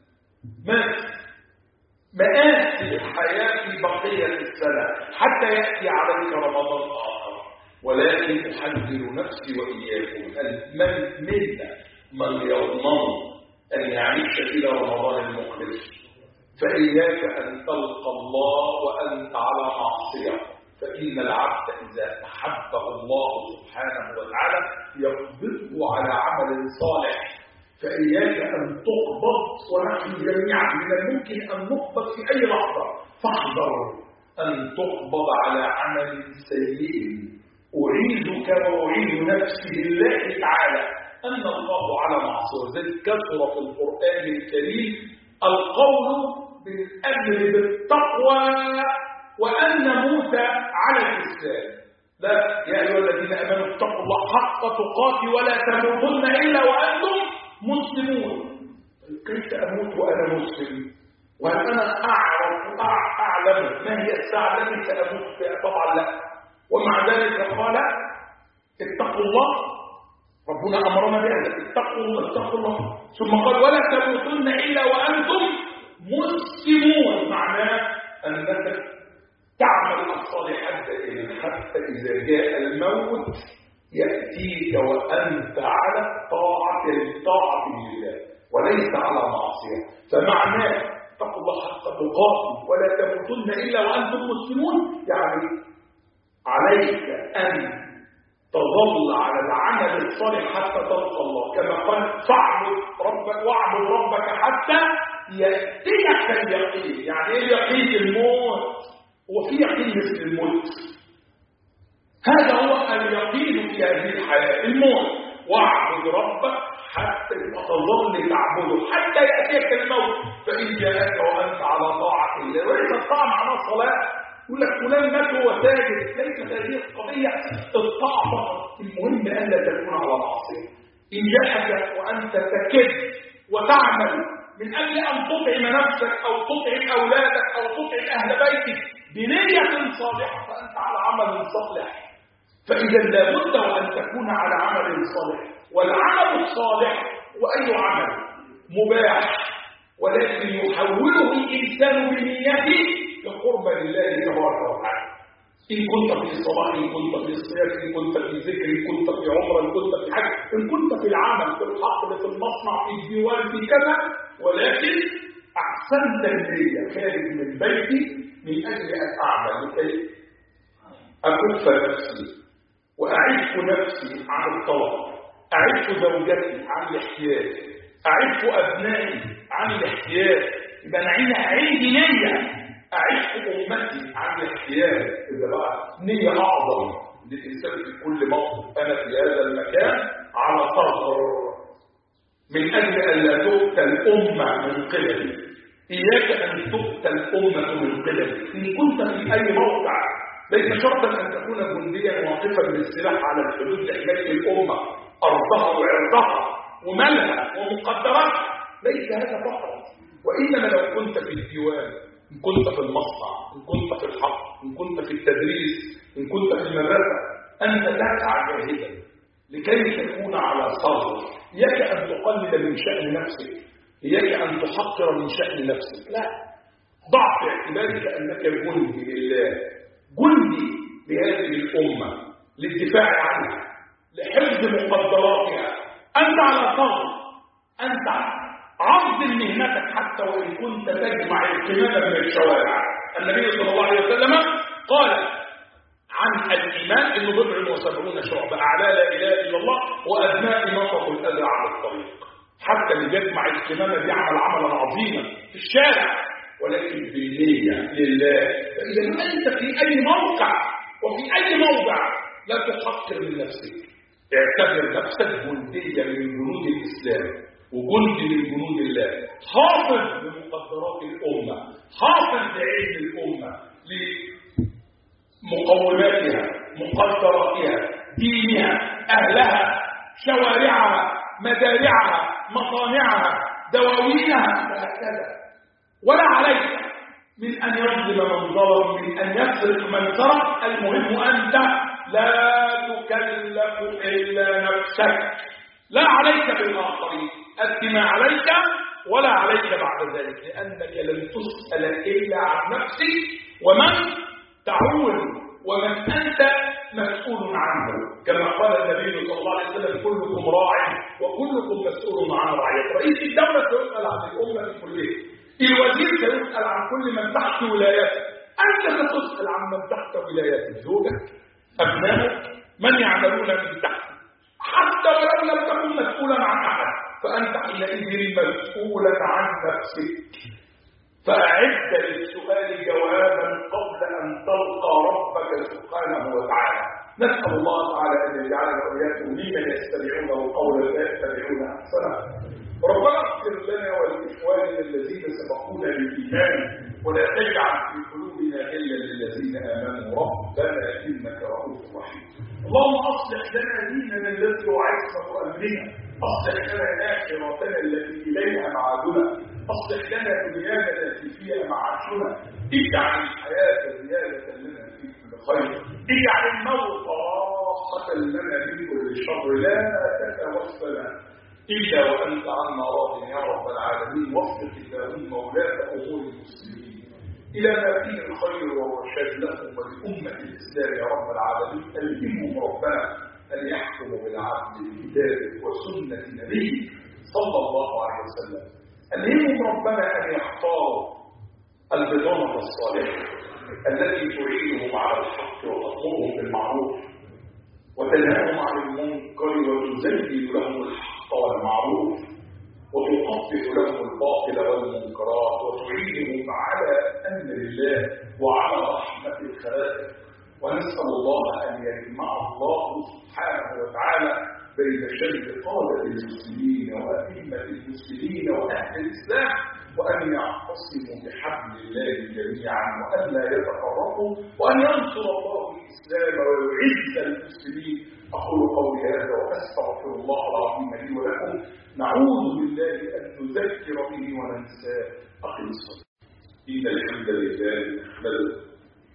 مآسي الحياة في بقية السنة حتى يأتي عليك رمضان آخر. ولكن أحذر نفسي وإياكم من منا من يضمن أن يعيش إلى رمضان المقبل، فإياك أن تلقى الله وأنت على معصية. فإن العبد إذا أحبه الله سبحانه وتعالى يقبضه على عمل صالح. فإياك أن تقبض، ونحن جميعا من الممكن أن نقبض في أي لحظة، فاحذر أن تقبض على عمل سيء. أعيذك وأعيذ نفسي بالله تعالى أن الله على معصية. ذلك كثر في القرآن الكريم القول بالأمر بالتقوى وأن نموت على الإسلام. لا، يا أيها الذين آمنوا اتقوا الله حق تقاته ولا تموتن إلا وأنتم مسلمون. كيف أموت وأنا مسلم؟ وأنا أعرف أعلم ما هي الساعة التي سأموت فيها؟ طبعا لا. ومع ذلك قال اتقوا الله، ربنا أمرنا بهذا، اتقوا الله اتقوا الله. ثم قال ولا تموتن إلا وأنتم مسلمون، معناه أنك تعمل الصالحات دائما حتى إذا جاء الموت يأتيك وأنت على طاعة طاعة لله وليس على معصية. فمعناه اتقوا الله حق تقاتل ولا تموتن إلا وأنتم مسلمون، يعني عليك أن تظل على العمل الصالح حتى تلقى الله، كما قال فاعبد ربك واعبد ربك حتى يأتيك اليقين. يعني ايه اليقين؟ الموت. وفي يقين مثل الموت؟ هذا هو اليقين في هذه الحياة، الموت. واعبد ربك حتى تظل تعبده حتى يأتيك الموت، فإن جاءك وأنت على طاعة الله. وليس الطاعة معناها الصلاة، يقول لك فلان مات وهو ساجد، ليست هذه القضية الطاعة فقط، المهم ألا تكون على معصية. إن جاءك وأنت تكد وتعمل من أجل أن تطعم نفسك أو تطعم أولادك أو تطعم أهل بيتك بنية صالحة فأنت على عمل صالح. فإذا لابد وأن تكون على عمل صالح، والعمل الصالح وأي عمل مباح، ولكن يحوله الإنسان بنيته لقرب لله تبارك وتعالى. إن كنت في صلاة، إن كنت في صيام، إن كنت في ذكر، إن كنت في عمرة، إن كنت في حج، إن كنت في العمل، في الحقل، في المصنع، في الديوان، في كذا، ولكن أحسنت النية خارج من بيتي من أجل أن أعمل لكي أكف نفسي وأعف نفسي عن الطلب، أعف زوجتي عن الاحتياج، أعف أبنائي عن الاحتياج. يبقى أنا عندي نية أعف أمتي عن الاحتياج. إذا بقى نية أعظم للإنسان في كل موقف، أنا في هذا المكان على صبر من أجل أن لا تؤتى الأمة من قبلي. إياك أن تؤتى الأمة من قبلي. إن كنت في أي موقع ليس شرطا أن تكون جنديا واقفا بالسلاح على الحدود لحماية الأمة، أرضها وعرضها ومالها ومقدراتها، ليس هذا فقط. وإنما لو كنت في الديوان، إن كنت في المصنع، إن كنت في الحق، إن كنت في التدريس، إن كنت في المدرسة، أنت تسعى جاهدا لكي تكون على صبر. إياك أن تقلل من شأن نفسك، إياك أن تحقر من شأن نفسك، لا. ضع في اعتبارك أنك جندي لله، جندي لهذه الأمة، للدفاع عنها، لحفظ مقدراتها. أنت على صبر، أنت عرض مهنتك حتى وإن كنت تجمع القمامة من الشوارع. النبي صلى الله عليه وسلم قال عن الإيمان إنه بضع وسبعون شعبة، أعلى لا إله إلا الله وأدنى إماطة الأذى على الطريق. حتى اللي بيجمع القمامة بيعمل عملا عظيما في الشارع، ولكن بالنية لله. فإذا أنت في أي موقع وفي أي موضع لا تحقر من نفسك، اعتبر نفسك جندية من جنود الإسلام وجندي من جنود الله، حافظ لمقدرات الأمة، حافظ لعلم الأمة، لمقوماتها، مقدراتها، دينها، أهلها، شوارعها، مزارعها، مصانعها، دواوينها، وهكذا. ولا عليك من أن يظلم من ظلم، من أن يسرق من سرق. المهم أنت لا تكلف إلا نفسك، لا عليك بالآخرين، أدي ما عليك ولا عليك بعد ذلك، لأنك لن تسأل إلا عن نفسك ومن تعول ومن أنت مسؤول عنه. كما قال النبي صلى الله عليه وسلم كلكم راع وكلكم مسؤول عن رعيته. رئيس الدولة سيسأل عن الأمة كلها، الوزير سيسأل عن كل من تحت ولايته، أنت ستسأل عن من تحت ولايتك، زوجك، أبنائك، من يعملون من تحت. حتى ولو لم تكن مسؤولا عن أحد فأنت حينئذ مسؤولا عن نفسك. فأعد للسؤال جوابا قبل أن تلقى ربك سبحانه وتعالى. نسأل الله تعالى أن يجعلنا وإياكم ممن يستمعون القول فيتبعون أحسنه. ربنا اغفر لنا ولإخواننا الذين سبقونا بالإيمان ولا تجعل في قلوبنا غلا للذين آمنوا ربنا إنك رؤوف رحيم. اللهم أصلح لنا ديننا الذي هو عصمة أمرنا، أصلح لنا آخرتنا التي إليها معادنا، أصلح لنا دنيانا التي فيها معاشنا، اجعل الحياة زيادة لنا في كل خير، اجعل الموت راحة لنا من كل شر، لا تتوفنا إلا وأنت عنا راض يا رب العالمين. وفق اللهم ولاة أمور المسلمين إلى ما فيه الخير والرشاد لهم ولأمة الإسلام يا رب العالمين. ألهمهم ربنا أن يحكموا بالعدل بكتابك وسنة نبيك صلى الله عليه وسلم. ألهمهم ربنا أن يختاروا البطانة الصالحة التي تعينهم على الحق وتأمرهم بالمعروف وتنهاهم عن المنكر وتزين لهم الحق والمعروف وتقبح لهم الباطل والمنكرات وتعينهم على أمر الله وعلى رحمة الخلائق. ونسأل الله أن يجمع الله سبحانه وتعالى بين شر قادة المسلمين وأئمة المسلمين وأهل الإسلام وأن يعتصموا بحبل الله جميعا وأن لا يتفرقوا وأن ينصر الله الإسلام ويعز المسلمين. أقول قولي هذا وأستغفر الله العظيم لي ولكم. نعوذ بالله أن نذكر به وننساه. أقم الصلاة. إن الحمد لله نحمده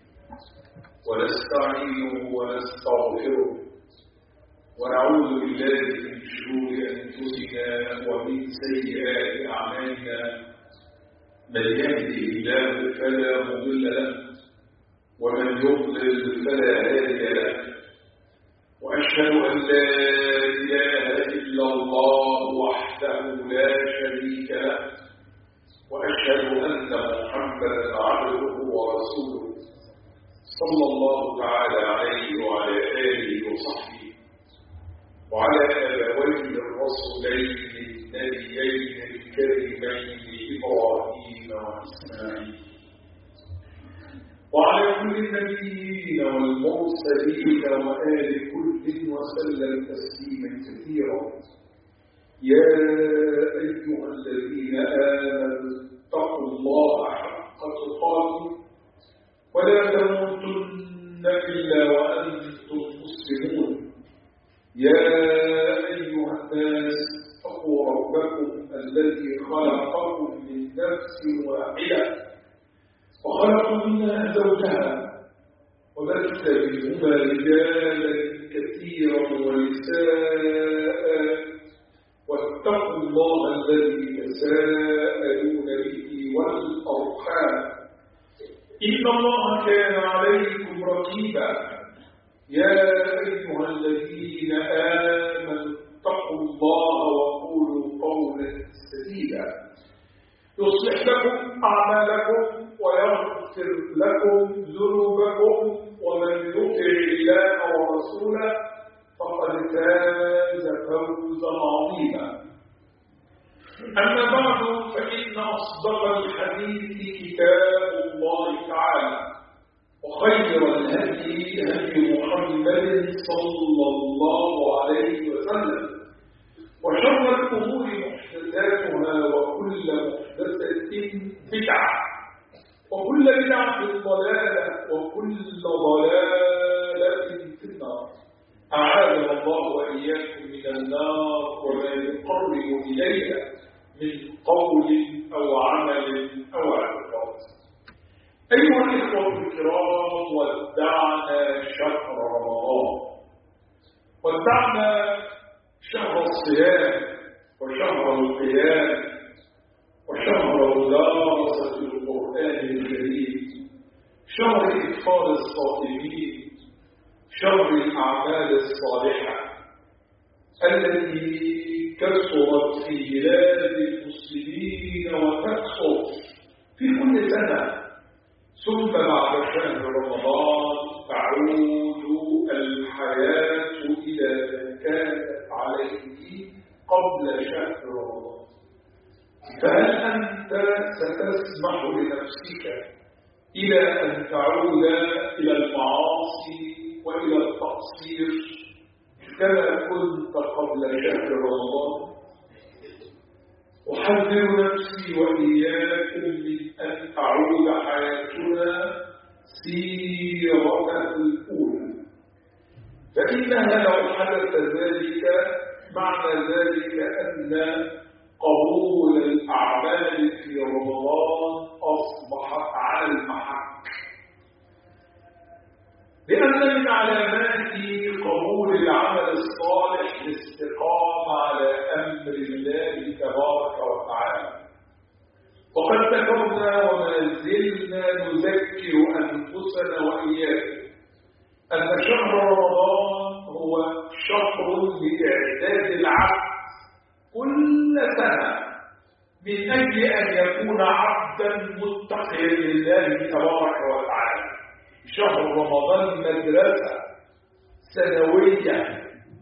ونستعينه ونستغفره ونعوذ بالله من شرور أنفسنا ومن سيئات أعمالنا. من يهده الله فلا مضل له ومن يضلل فلا هادي له. وأشهد أن لا إله إلا الله وحده لا شريك له وأشهد أن محمدا عبده ورسوله صلى الله تعالى عليه وعلى آله وصحبه وعلى أبويه الرسولين النبيين الكريمين إبراهيم وإسماعيل وعلى كل النبيين والمرسلين وآل كل وسلم تسليما كثيرا. يا أيها الذين آمنوا اتقوا الله حق تقاته ولا تموتن إلا وأنتم مسلمون. يا أيها الناس اتقوا ربكم الذي خلقكم من نفس واحدة وخلق منها زوجها وبث منهما رجالا كثيرا ونساء واتقوا الله الذي تساءلون به والأرحام إن الله كان عليكم رقيبا. يا أيها الذين آمنوا اتقوا الله وقولوا قولا سديدا يصلح لكم أعمالكم ويغفر لكم ذنوبكم ومن يطع الله ورسوله فقد فاز فوزا عظيما. أما بعد فإن أصدق الحديث كتاب الله تعالى وخير الهدي هدي محمد صلى الله عليه وسلم وشر الأمور محدثاتها وكل محدثة بدعة وكل بدعة ضلالة وكل ضلالة في النار. أعاذنا الله وإياكم من النار وما يقرب إليها من قول أو عمل أو اعتقاد. أيها الإخوة الكرام، ودعنا شهر رمضان، ودعنا شهر الصيام وشهر القيام وشهر مدارسة القرآن الكريم، شهر إطفال الصائمين، شهر الأعمال الصالحة التي كثرت في بلاد المسلمين وتكثر في كل سنة. ثم بعد شهر رمضان تعود الحياة إلى ما كانت عليه قبل شهر رمضان. فهل أنت ستسمح لنفسك إلى أن تعود إلى المعاصي وإلى التقصير كما كنت قبل شهر رمضان؟ أحذر نفسي وإياكم من أن تعود حياتنا سيرتها الأولى، فإنها لو حدث ذلك معنى ذلك أن قبول الأعمال في رمضان أصبحت على المحك، لأن من علامات قبول العمل الصالح الاستقامة على أمر الله تبارك وتعالى. وقد ذكرنا وما زلنا نذكر أنفسنا وإياكم أن شهر رمضان هو شهر لإعداد العبد كل سنة من أجل أن يكون عبدا عبدا متقيا لله تبارك وتعالى. شهر رمضان مدرسة سنوية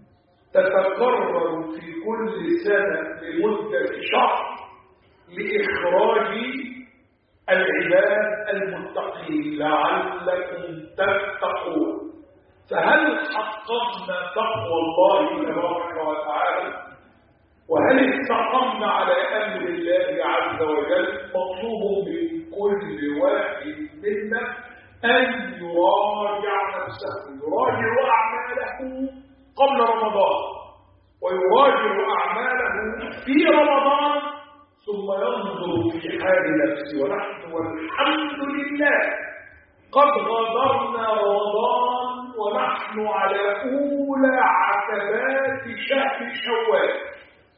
تتكرر في كل سنة لمدة شهر لإخراج العباد المتقين لعلكم تتقون. فهل حققنا تقوى الله تبارك وتعالى؟ وهل استقمنا على أمر الله عز وجل؟ مطلوب من كل واحد منا أن يراجع نفسه، يراجع أعماله قبل رمضان ويراجع أعماله في رمضان، ثم ينظر في حال نفسه. ونحن والحمد لله قد غادرنا رمضان ونحن على أولى عتبات شهر شوال.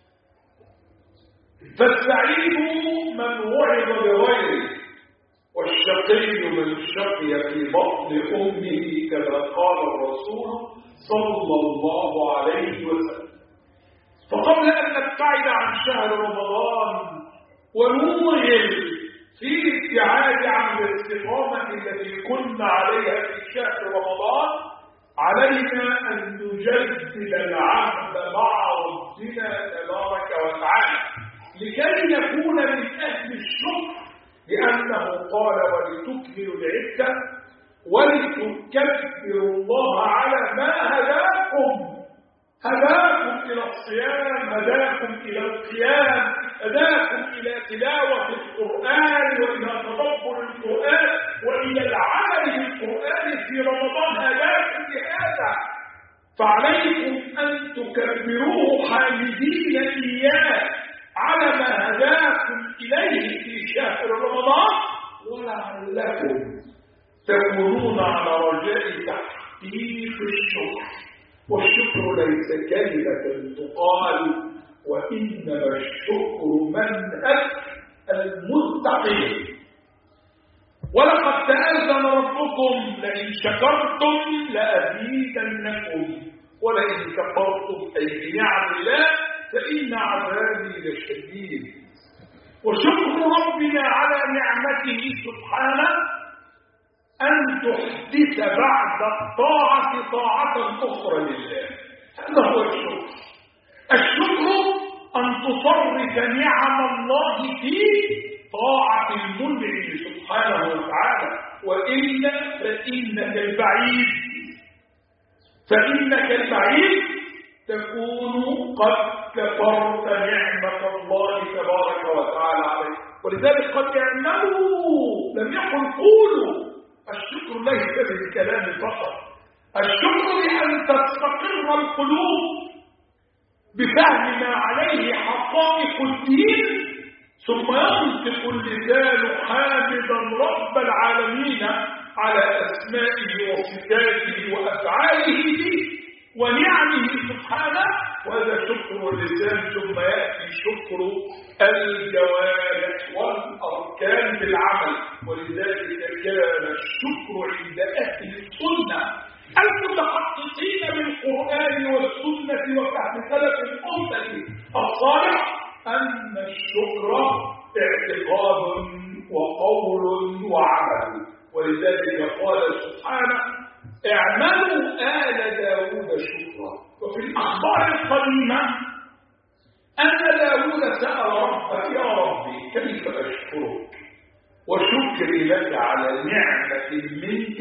فالسعيد من وعظ بغيره، والشقي من شقي في بطن أمه، كما قال الرسول صلى الله عليه وسلم. فقبل أن نبتعد عن شهر رمضان ونوغل في الابتعاد عن الاستقامة التي كنا عليها في شهر رمضان، علينا أن نجدد العهد مع ربنا تبارك وتعالى لكي نكون من أهل الشكر، لأنه قال: ولتكملوا العدة ولتكبروا الله على ما هداكم. هداكم إلى الصيام، هداكم إلى القيام، هداكم إلى تلاوة القرآن وإلى تدبر القرآن وإلى العمل بالقرآن في رمضان، هداكم لهذا. فعليكم أن تكبروه حامدين إياه على ما هداكم إليه في شهر رمضان، ولعلكم تكونون على رجاء تحقيق الشكر. والشكر ليس كلمة تقال، وإنما الشكر منهج المتقين. ولقد تأذن ربكم: لئن شكرتم لأزيدنكم ولئن كفرتم أي بنعم الله فإن عذابي لشديد. وشكر ربنا على نعمته سبحانه أن تحدث بعد الطاعة طاعة أخرى لله. هذا هو الشكر. الشكر أن تصرف نعم الله في طاعة المنعم سبحانه وتعالى، وإلا فإنك البعيد فإنك البعيد تكون قد كفرت نعمة الله تبارك وتعالى عليك. ولذلك قد يعملوا، لم يقل قولوا. الشكر ليس بالكلام فقط، الشكر بأن تستقر القلوب بفهم ما عليه حقائق الدين، ثم ينطق اللسان حامدا رب العالمين على أسمائه وصفاته وأفعاله ونعمه سبحانه. وهذا شكر اللسان. ثم يأتي شكر الجوارح والأركان بالعمل. ولذلك كان الشكر عند أهل السنة المتحققين بالقرآن والسنة وفهم سلف الأمة الصالح أن الشكر اعتقاد وقول وعمل. ولذلك قال سبحانه: اعملوا آل داود شكرا. وفي الأخبار القديمة أن داود سأل ربه: يا ربي كيف أشكرك وشكري لك على نعمة منك؟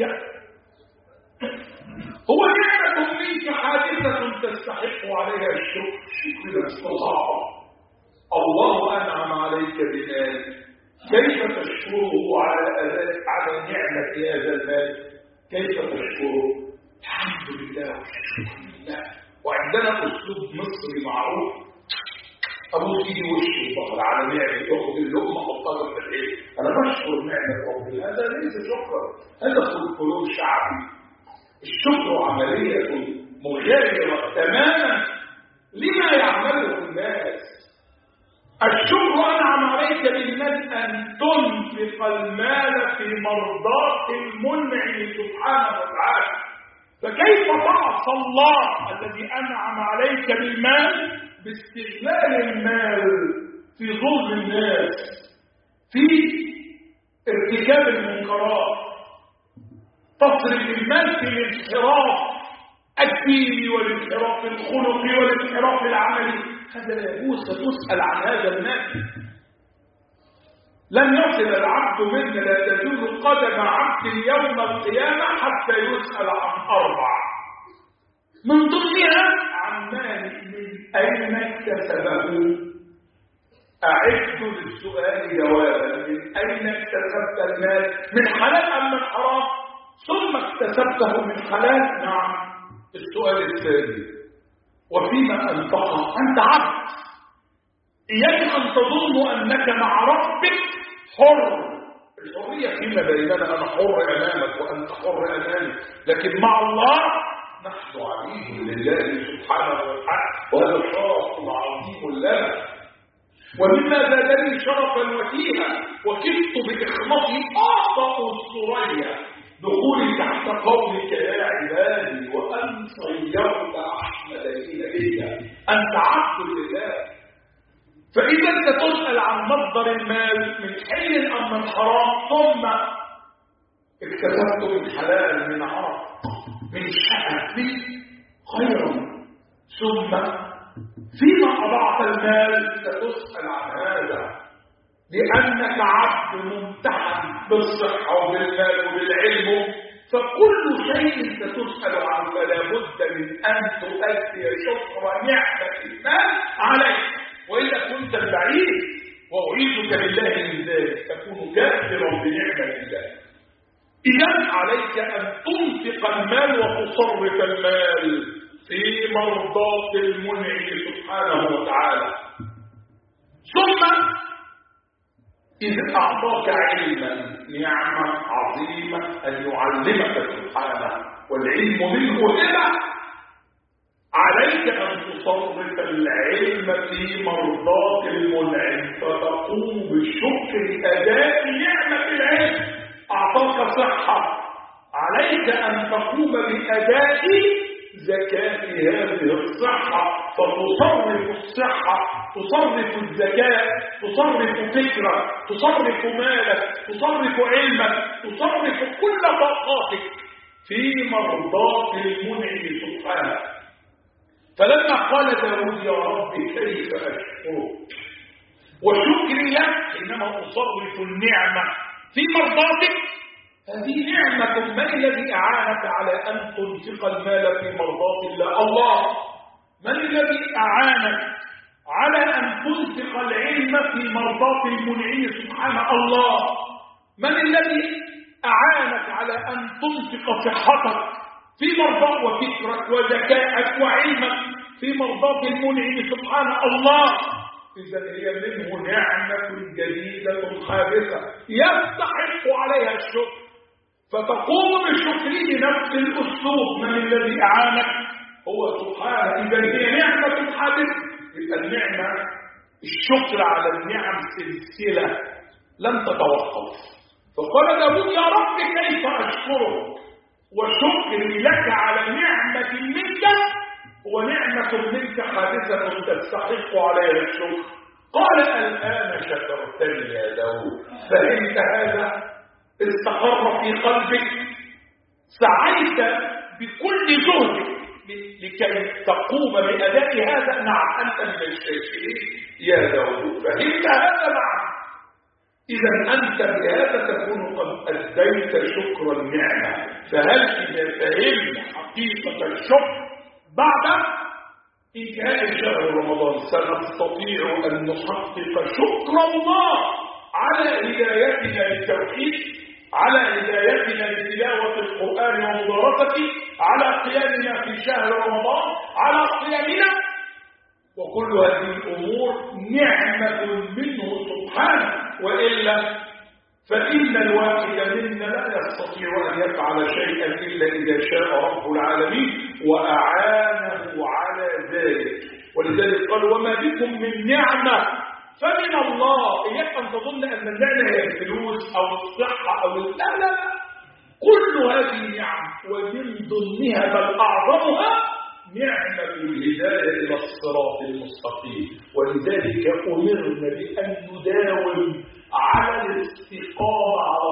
هو نعمة منك حادثة تستحق عليها الشكر. شكر الاستطاعة. الله أنعم عليك بمال، كيف تشكره على على نعمة هذا المال؟ كيف تشكره؟ الحمد لله والشكر لله. وعندنا أسلوب مصري معروف: أبوس إيدي وشي وبخل على نعمة، تأخذ اللقمة حطها في الحيط. أنا بشكر نعمة ربي. هذا ليس شكرا، هذا فولكلور شعبي. الشكر عملية مغايرة تماما لما يعمله الناس. الشكر أنعم عليك بالمال أن تنفق المال في مرضاة المنعم سبحانه وتعالى. فكيف تعصى الله الذي أنعم عليك بالمال باستغلال المال في ظلم الناس، في ارتكاب المنكرات، تصرف المال في الانحراف الديني والانحراف الخلقي والانحراف العملي، هذا لا يجوز، ستسأل عن هذا المال. لن يصل العبد منا، لا تزول قدم عبد يوم القيامة حتى يسأل عن أربع، من ضمنها عن مال من أين اكتسبه. أعد للسؤال جوابا: من أين اكتسبت المال؟ من حلال أم من حرام؟ ثم اكتسبته من حلال؟ نعم. السؤال الثاني: وفيما أنفقه؟ أنت عبد، إياك أن تظن أنك مع ربك حر. الحرية فيما بيننا، أنا حر أمامك وأنت حر أمامي، لكن مع الله نحن عبيد لله سبحانه وتعالى، وهذا شرف عظيم لنا. ومما زادني شرفا وفيها وكدت بإخلاصي أعطأ الثريا دخولي تحت قولك يا عبادي وأن صيرت أحمد إليك، أنت عبد لله. فإذا أنت تسأل عن مصدر المال من حل أم من حرام، ثم اكتسبت من حلال، من عرق، من شأن خيرا، ثم فيما أضعت المال ستسأل عن هذا، لأنك عبد ممتحن بالصحة وبالمال وبالعلم، فكل شيء ستسأل عنه، فلا بد من أن تؤدي شكر نعمة المال عليك، وإلا كنت بعيد. وأعيذك بالله من ذلك، تكون كافرا بنعمة الله. إذن عليك أن تنفق المال وتصرف المال في مرضاة المنعم سبحانه وتعالى. ثم إذا أعطاك علما، نعمة عظيمة أن يعلمك سبحانه، والعلم منه هبة، عليك أن تصرف العلم في مرضاة المنعم، فتقوم بالشكر أداء نعمة العلم. أعطاك صحة، عليك أن تقوم بأداء زكاة هذه الصحة، فتصرف الصحة، تصرف الزكاة، تصرف فكرك، تصرف مالك، تصرف علمك، تصرف كل طاقاتك في مرضاة المنعم سبحانه. فلما قال داود يا رب كيف أشكرك وشكري لك حينما أصرف النعمة في مرضاتك، هذه نعمة. من الذي أعانك على أن تنفق المال في مرضات الله؟ الله. من الذي أعانك على أن تنفق العلم في مرضات المنعم سبحانه؟ الله. من الذي أعانك على أن تنفق صحتك في مرضات وفكرك وذكائك وعلمك في مرضات المنعم سبحانه؟ الله. إذا هي منه نعمة جديدة حادثة يستحق عليها الشكر، فتقوم بشكره بنفس الأسلوب. من الذي أعانك؟ هو سبحانه. إذا هي نعمة حادثة، يبقى النعمة، الشكر على النعم سلسلة لم تتوقف. فقال داود يا رب كيف أشكرك وشكري لك على نعمة منك، ونعمة منك حادثة تستحق عليها الشكر. قال الآن شكرتني يا داود، فإنت هذا استقر في قلبك، سعيت بكل جهدك لكي تقوم بأداء هذا. نعم أنت من الشاكرين يا داود، فإنت هذا. نعم. إذا أنت بهذا تكون قد أديت شكر النعمة. فهل إذا فهمنا حقيقة الشكر بعد إنتهاء شهر رمضان سنستطيع أن نحقق شكر الله على هدايتنا للتوحيد، على هدايتنا لتلاوة القرآن ومدارسته، على قيامنا في شهر رمضان، على قيامنا. وكل هذه الأمور نعمة منه سبحانه، وإلا فإن الواحد منا لا يستطيع أن يفعل شيئا إلا إذا شاء رب العالمين وأعانه على ذلك. ولذلك قال وما بكم من نعمة فمن الله. إياك أن تظن أن النعمة هي الفلوس أو الصحة أو لا لا لا، كل هذه نعم، ومن ضمنها بل أعظمها نعمة الهداية إلى الصراط المستقيم. ولذلك أمرنا بأن نداوم على الاستقامة على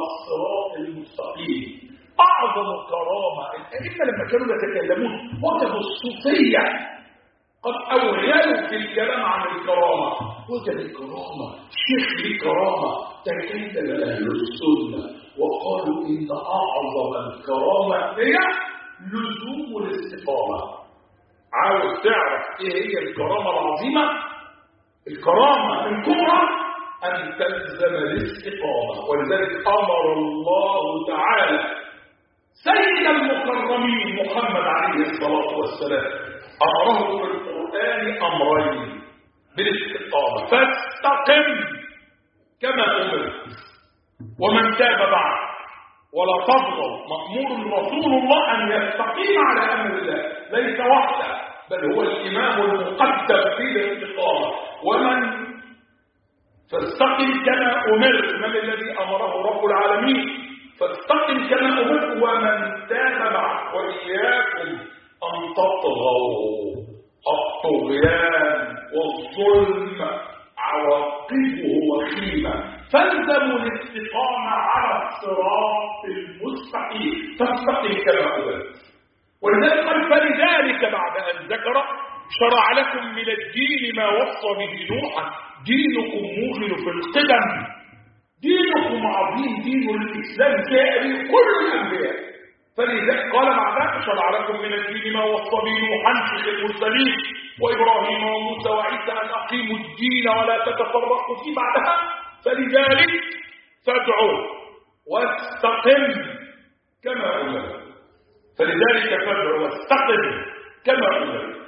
الأئمة لما كانوا يتكلمون وجدوا الصوفية قد أوغلوا في الكلام عن الكرامة. وجد الكرامة شيخ لكرامة تكلم أهل السنة وقالوا إن أعظم الكرامة هي لزوم الاستقامة. عاوز تعرف إيه هي الكرامة العظيمة؟ الكرامة الكبرى أن تلزم الاستقامة. ولذلك أمر الله تعالى سيد المكرمين محمد عليه الصلاة والسلام أمره في القرآن أمرين بالاستقامة: فاستقم كما أمرت ومن تاب بعد ولا تفضل. مأمور رسول الله أن يستقيم على أمر الله ليس وحده، بل هو الإمام المقدم في الاستقامة. ومن فاستقم كما أمرت، من الذي أمره رب العالمين؟ فاستقم كما أمرت ومن تاب معك. وإياكم أن تطغوا، الطغيان والظلم عواقبه وخيمة، فالزموا الاستقامة على الصراط المستقيم. فاستقم كما أمرت. ولذلك قال: فلذلك بعد أن ذكر شرع لكم من الدين ما وصى به نوحا دينكم موهن في القدم. دينكم عظيم، دين الإسلام جاء به كل الأنبياء. فلذلك قال بعد شرع لكم من الدين ما وصى به نوحا شيخ المرسلين وإبراهيم وموسى وعيسى أن أقيموا الدين ولا تتفرقوا فيه بعدها. فلذلك فادعوا واستقم كما أمرت. فلذلك فادعوا واستقم كما أمرت.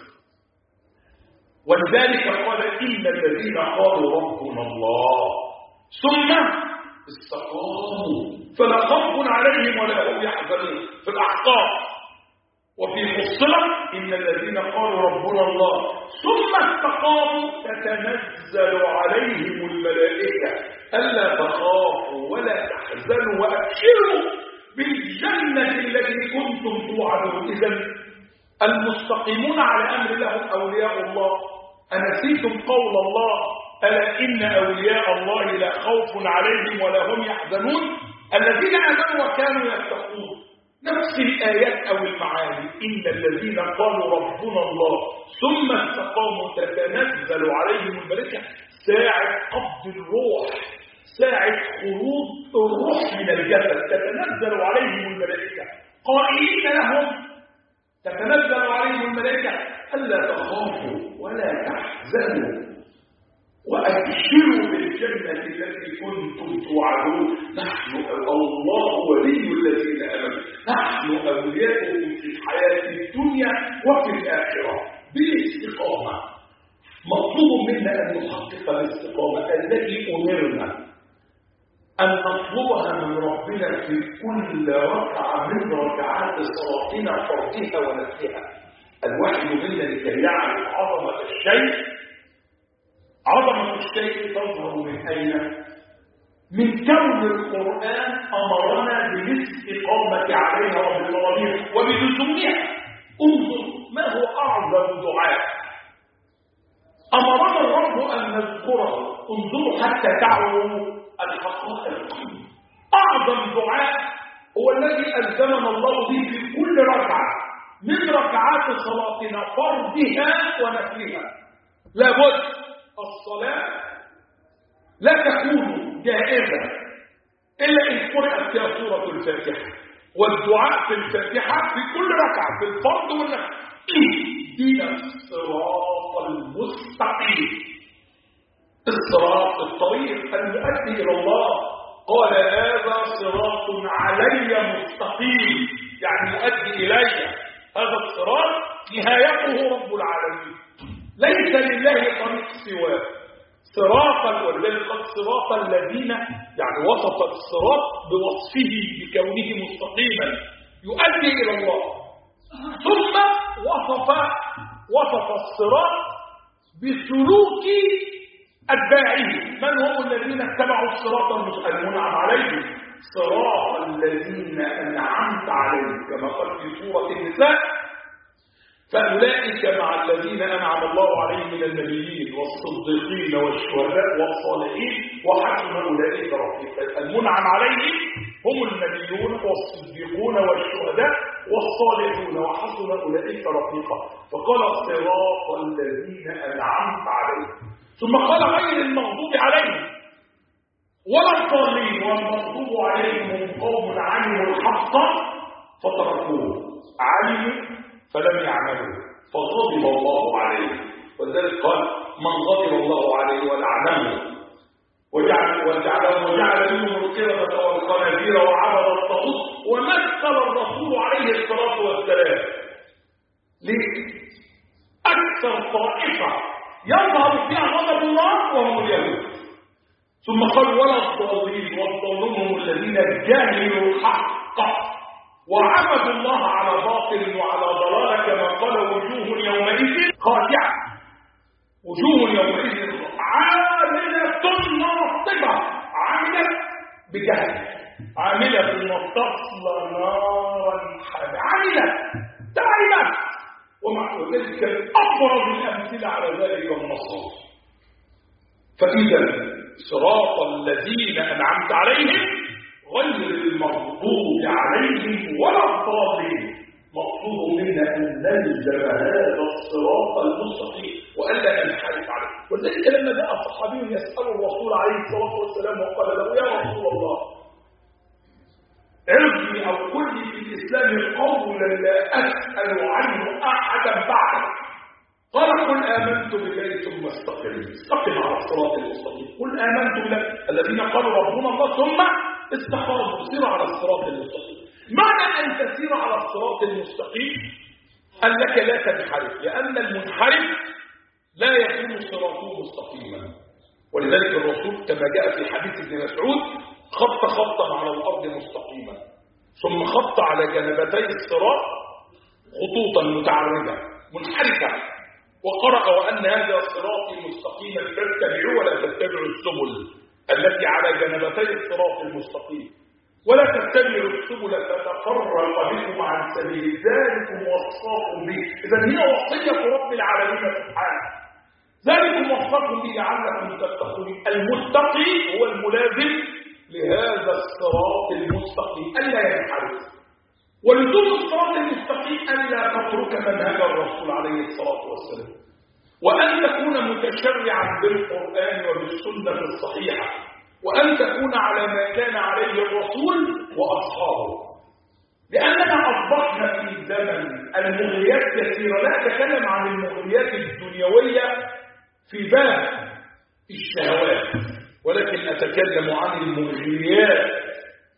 ولذلك قال: إن الذين قالوا ربنا الله ثم استقاموا فلا خوف عليهم ولا هم يحزنون في الأحقاف. وفي فصلة: إن الذين قالوا ربنا الله ثم استقاموا تتنزل عليهم الملائكة ألا تخافوا ولا تحزنوا وأبشروا بالجنة التي كنتم توعدون. إذن المستقيمون على أمر لهم أولياء الله. أنسيتم قول الله: ألا إن أولياء الله لا خوف عليهم ولا هم يحزنون الذين آمنوا وكانوا يتقون. نفس الآيات أو المعاني: إن الذين قالوا ربنا الله ثم استقاموا تتنزل عليهم الملائكة. ساعة قبض الروح، ساعة خروج الروح من الجسد تتنزل عليهم الملائكة قائلين لهم، تتنزل عليهم الملائكة ألا تخافوا ولا تحزنوا وأبشروا بالجنة التي كنتم توعدون. نحن الله ولي الذين آمنوا، نحن أولياؤكم في الحياة الدنيا وفي الآخرة بالاستقامة. مطلوب منا أن نحقق الاستقامة التي أمرنا أن نطلبها من ربنا في كل ركعة من ركعات صلاتنا فرضها ونفسها. الواحد منا لكي يعرف عظمة الشيء. عظمة الشيء تظهر من أين؟ من كون القرآن أمرنا بالاستقامة عليها وبالمواضيع وبلزومها. انظر ما هو أعظم دعاء أمرنا الرب أن نذكره. انظروا حتى تعلموا الحقائق. أعظم دعاء هو الذي ألزمنا الله به في كل ركعة من ركعات صلاتنا فرضها ونفلها. لابد الصلاة لا تكون جائزة إلا إن قرأت فيها سورة الفاتحة، والدعاء في الفاتحة في كل ركعة في الفرض والنفل: اهدنا الصراط المستقيم. الصراط الطريق المؤدي إلى الله. قال: هذا صراط علي مستقيم، يعني يؤدي إلي. هذا الصراط نهايته رب العالمين، ليس لله طريق سواه. صراطا، ولذلك قد صراط الذين، يعني وصف الصراط بوصفه بكونه مستقيما يؤدي إلى الله. ثم وصف وصف الصراط بسلوك أتباعه. من هم الذين اتبعوا الصراط المنعم عليهم؟ صراط الذين أنعمت عليهم، كما قال في سورة النساء: فأولئك مع الذين أنعم الله عليهم من النبيين والصديقين والشهداء والصالحين وحسن أولئك رفيقا. المنعم عليهم هم النبيون والصديقون والشهداء والصالحون وحسن أولئك رفيقا. فقال صراط الذين أنعمت عليهم، ثم قال غير المغضوب عليهم ولا الضالين، والمغضوب عليهم هم قوم علموا الحق فتركوه، علموا فلم يعملوا فغضب الله عليهم. ولذلك قال من غضب الله عليه ولعنه وجعل وجعل وجعل منهم القردة والخنازير وعبد الطاغوت ومثل الرسول عليه الصلاة والسلام. ليه؟ أكثر طائفة يظهر فيها غضب الله وهم اليهود. ثم قال ولا الضالين، والضالون هم الذين جهلوا الحق وعبدوا الله على باطل وعلى ضلال، كما قال وجوه يومئذ خاشعة، وجوه يومئذ عاملة ناصبة، عاملة بجهل، عاملة تصلى نارا حامية، عاملة تعبت. ومع ذلك أبرز الأمثلة على ذلك النصارى. فإذا صراط الذين أنعمت عليهم غير المغضوب عليهم ولا الضالين. مطلوب منا أن نلزم هذا الصراط المستقيم وألا ننحرف عليه. ولذلك لما جاء صحابي يسأل الرسول عليه الصلاة والسلام وقال له يا رسول الله ارجي أو قل لي في الإسلام قولا لا أسأل عنه أحدا بعدك، قال قل آمنت بالله ثم استقم، استقم على الصراط المستقيم. قل آمنت بالله الذين قالوا ربنا الله ثم استقاموا، سير على الصراط المستقيم. معنى أن تسير على الصراط المستقيم أنك لا تنحرف، لأن المنحرف لا يكون صراطه مستقيما. ولذلك الرسول كما جاء في حديث ابن مسعود خط خطا على الأرض مستقيما، ثم خط على جانبتي الصراط خطوطا متعرجة منحرفة، وقرأ وأن هذا صراطي مستقيما فاتبعوه ولا تتبعوا السبل التي على جانبتي الصراط المستقيم، ولا تتبعوا السبل فتفرق بكم عن سبيل ذلكم وصاكم به. إذن هي وصية رب العالمين سبحانه، ذلكم وصاكم به لعلكم تتقون. المتقي هو الملازم لهذا الصراط المستقيم ألا ينحرف، ولزوم الصراط المستقيم ألا تترك منهج الرسول عليه الصلاة والسلام، وأن تكون متشرعا بالقرآن وبالسنة الصحيحة، وأن تكون على ما كان عليه الرسول وأصحابه. لأننا أصبحنا في زمن المغريات كثيرة، لا أتكلم عن المغريات الدنيوية في باب الشهوات، ولكن أتكلم عن المغريات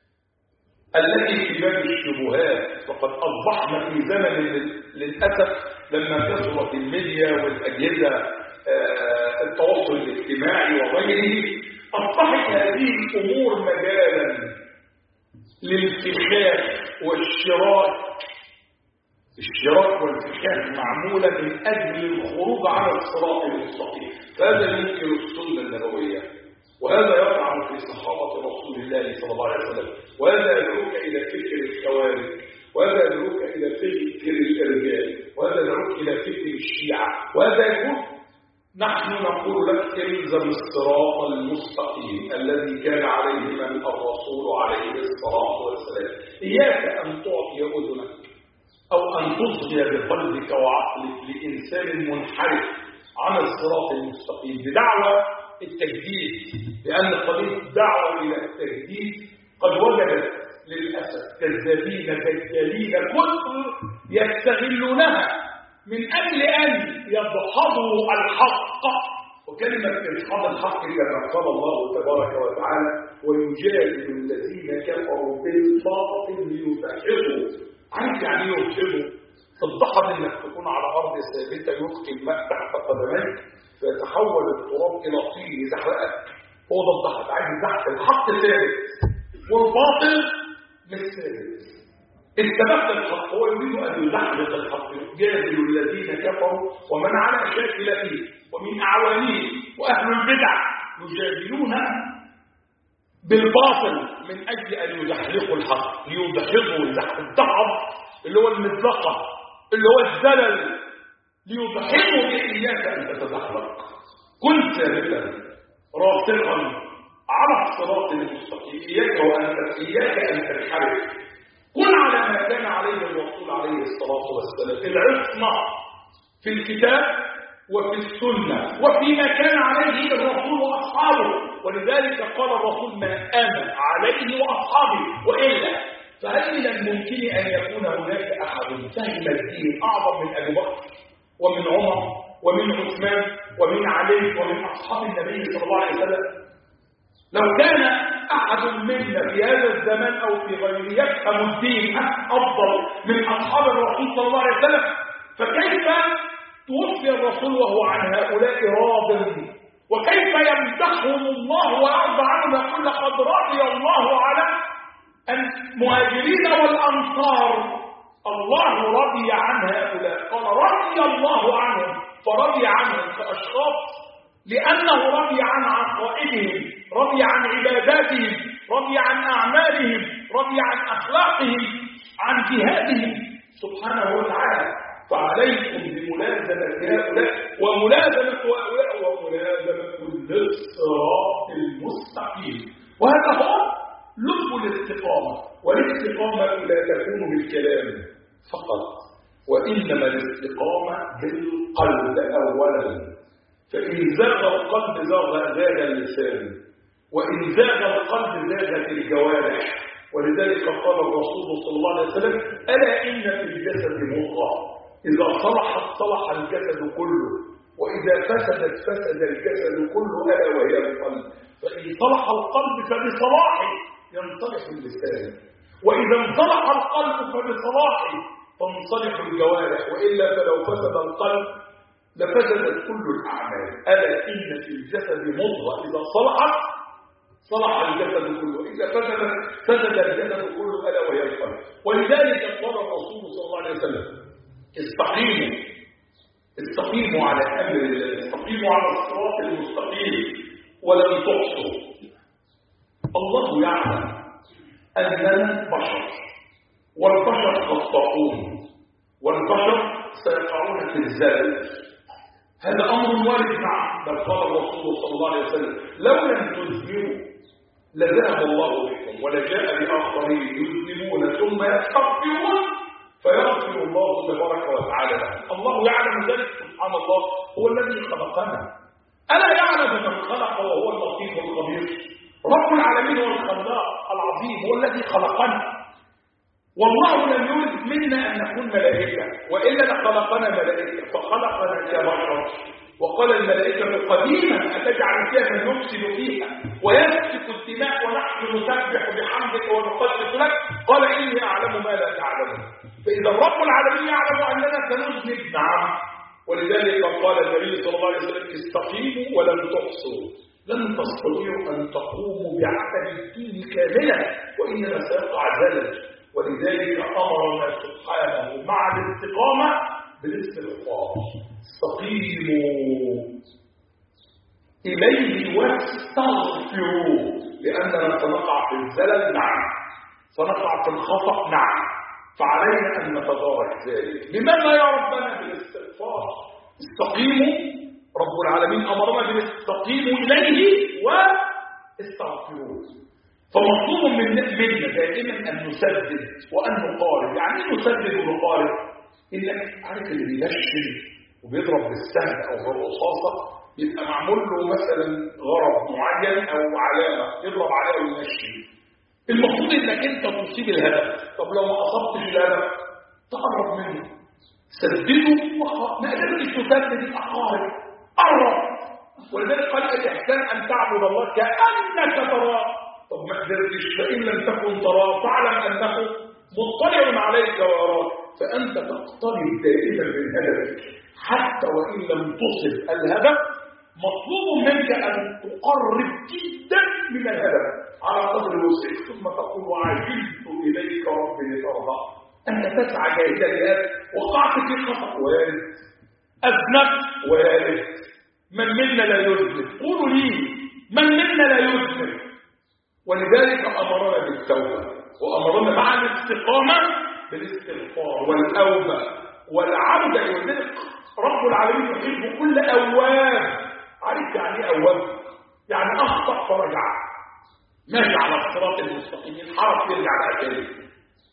التي في باب الشبهات. فقد أصبحنا في زمن للأسف لما كثرت الميديا والأجهزة التواصل الاجتماعي وغيره، أصبحت هذه الأمور مجالا للانفخاخ والشراك. الشراك والانفخاخ معمولة من أجل الخروج على الصراط المستقيم، فهذا ينكر السنة النبوية، وهذا يطعن في صحابة رسول الله صلى الله عليه وسلم، وهذا يدعوك إلى فكر الخوارج، وهذا يدعوك إلى فكر الإرجاء، وهذا يدعوك إلى فكر الشيعة، وهذا يقول نحن نقول لك الزم الصراط المستقيم الذي كان عليه من الرسول عليه الصلاة والسلام. إياك أن تعطي أذنك أو أن تصغي بقلبك وعقلك لإنسان منحرف عن الصراط المستقيم بدعوة التجديد، لأن قضية الدعوة إلى التجديد قد وجدت للأسف كذابين دجالين كثر يستغلونها من أجل أن يدحضوا الحق. وكلمة إدحاض الحق كما قال الله تبارك وتعالى ويجادل الذين كفروا بالباطل ليدحضوا. عارف يعني ايه يدحضوا؟ تضحض انك تكون على أرض ثابتة يلقي الماء تحت قدميك فيتحول التراب إلى طين يزحلقك. هو ده الضحض، عايز يزحف الحق ثابت والباطل مش ثابت. التبت الحق هو يريد أن يزحلق الحق، يجادل الذين كفروا ومن على شاكلته ومن أعوانه وأهل البدع يجادلون بالباطل من أجل أن يزحلقوا الحق، ليدحضوا الدحض اللي هو المزلقة اللي هو الزلل، ليدحضوا إياك أن تتزحلق. كن ثابتا راسخا على الصراط المستقيم، إياك وأن إياك أن تنحرف. كن على ما كان عليه الرسول عليه الصلاة والسلام، العصمة في الكتاب وفي السنة وفيما كان عليه الرسول وأصحابه. ولذلك قال الرسول ما أنا عليه وأصحابي، وإلا فهل من الممكن أن يكون هناك أحد فهم الدين أعظم من أبي بكر ومن عمر ومن عثمان ومن علي ومن أصحاب النبي صلى الله عليه وسلم؟ لو كان أحد منا في هذا الزمان أو في غيره يفهم الدين أفضل من أصحاب الرسول صلى الله عليه وسلم، فكيف توفي الرسول وهو عن هؤلاء راض؟ وكيف يمدحهم الله ويرضى عنهم ويقول لقد رضي الله على المهاجرين والأنصار؟ الله رضي عن هؤلاء، قال رضي الله عنهم، فرضي عنهم كأشخاص لأنه رضي عن عقائدهم، رضي عن عباداتهم، رضي عن أعمالهم، رضي عن أخلاقهم، عن جهادهم سبحانه وتعالى. فعليكم بملازمة هؤلاء وملازمة هؤلاء وملازمة الصراط المستقيم. وهذا هو لب الاستقامة. والاستقامة لا تكون بالكلام فقط، وإنما الاستقامة بالقلب أولا. فإن زاغ القلب زاغ زاد اللسان، وإن زاغ القلب زاغت الجوارح. ولذلك قال الرسول صلى الله عليه وسلم ألا إن في الجسد مضغة إذا صلحت صلح الجسد كله، وإذا فسدت فسد الجسد كله ألا وهي القلب. فإن صلح القلب فبصلاحه ينصلح اللسان، وإذا انصلح القلب فبصلاحه تنصلح الجوارح، وإلا فلو فسد القلب لفسدت كل الأعمال. ألا إن في الجسد مضغة إذا صلحت صلح الجسد كله، إذا فسدت فسد الجسد كله ألا وهي القلب. ولذلك قال الرسول صلى الله عليه وسلم استقيموا استقيموا على أمر الله، استقيموا على الصراط المستقيم ولن تحصوا. الله يعلم أننا بشر، والبشر خطاؤون، والبشر سيقعون في الزلل. هذا أمر وارد معه. بل قال الرسول صلى الله عليه وسلم لو لم تذنبوا لذهب الله بكم ولجاء بآخرين يذنبون ثم يستغفرون فيغفر الله تبارك وتعالى لهم. الله يعلم ذلك سبحان الله، هو الذي خلقنا. ألا يعلم من خلق وهو اللطيف الخبير؟ رب العالمين هو الخلاق العظيم، هو الذي خلقنا. والله لم يرد منا أن نكون ملائكة، وإلا لخلقنا ملائكة، فخلقنا كبشر. وقال الملائكة قديما أتجعل فيها من يفسد فيها ويسفك الدماء ونحن نسبح بحمدك ونقدس لك؟ قال إني أعلم ما لا تعلمون. فإذا رب العالمين يعلم أننا سنذنب، نعم. ولذلك قال النبي صلى الله عليه وسلم استقيموا ولن تحصوا. لن تستطيعوا أن تقوموا بعمل الدين كاملا، وإنما سيقع زلل. ولذلك أمرنا سبحانه مع الاستقامة بالاستغفار. استقيموا إليه واستغفروا، لأننا سنقع في الزلل، نعم، سنقع في الخطأ، نعم، فعلينا أن نتدارك ذلك. لماذا يا ربنا بالاستغفار؟ استقيموا، رب العالمين أمرنا بالاستقيموا إليه واستغفروا. فمطلوب منا دائما أن نسدد وأن نقارب. يعني ايه نسدد ونقارب؟ إنك عارف اللي بينشن وبيضرب بالسهم أو بالرصاصة يبقى معمول له مثلا غرض معين أو علامة يضرب عليها وينشن. المفروض إنك أنت تصيب الهدف. طب لو ما أصبتش الهدف تقرب منه، سدده. ما قدرتش تسدد أقارب، قرب. ولذلك قال الإحسان أن تعبد الله كأنك تراه. طب ما قدرتش، فإن لم تكن تراه فاعلم أنه مطلع عليك ويراك. فأنت تقترب دائما من هدفك حتى وإن لم تصب الهدف. مطلوب منك أن تقرب جدا من الهدف على قدر وسعك، ثم تقول وعجلت إليك ربي لترضى. أنت تسعى جاهدا لهذا. وقعت في خطأ وارد، أذنبت وارد. من منا لا يذنب؟ قولوا لي من منا لا يذنب؟ ولذلك أمرنا بالتوبة، وأمرنا مع الاستقامة بالاستغفار والأوبة والعودة إلى ذلك. رب العالمين يحب كل أواب. عارف يعني ايه أواب؟ يعني أخطأ فرجع، ماشي على الصراط المستقيم، انحرف يرجع لأجله.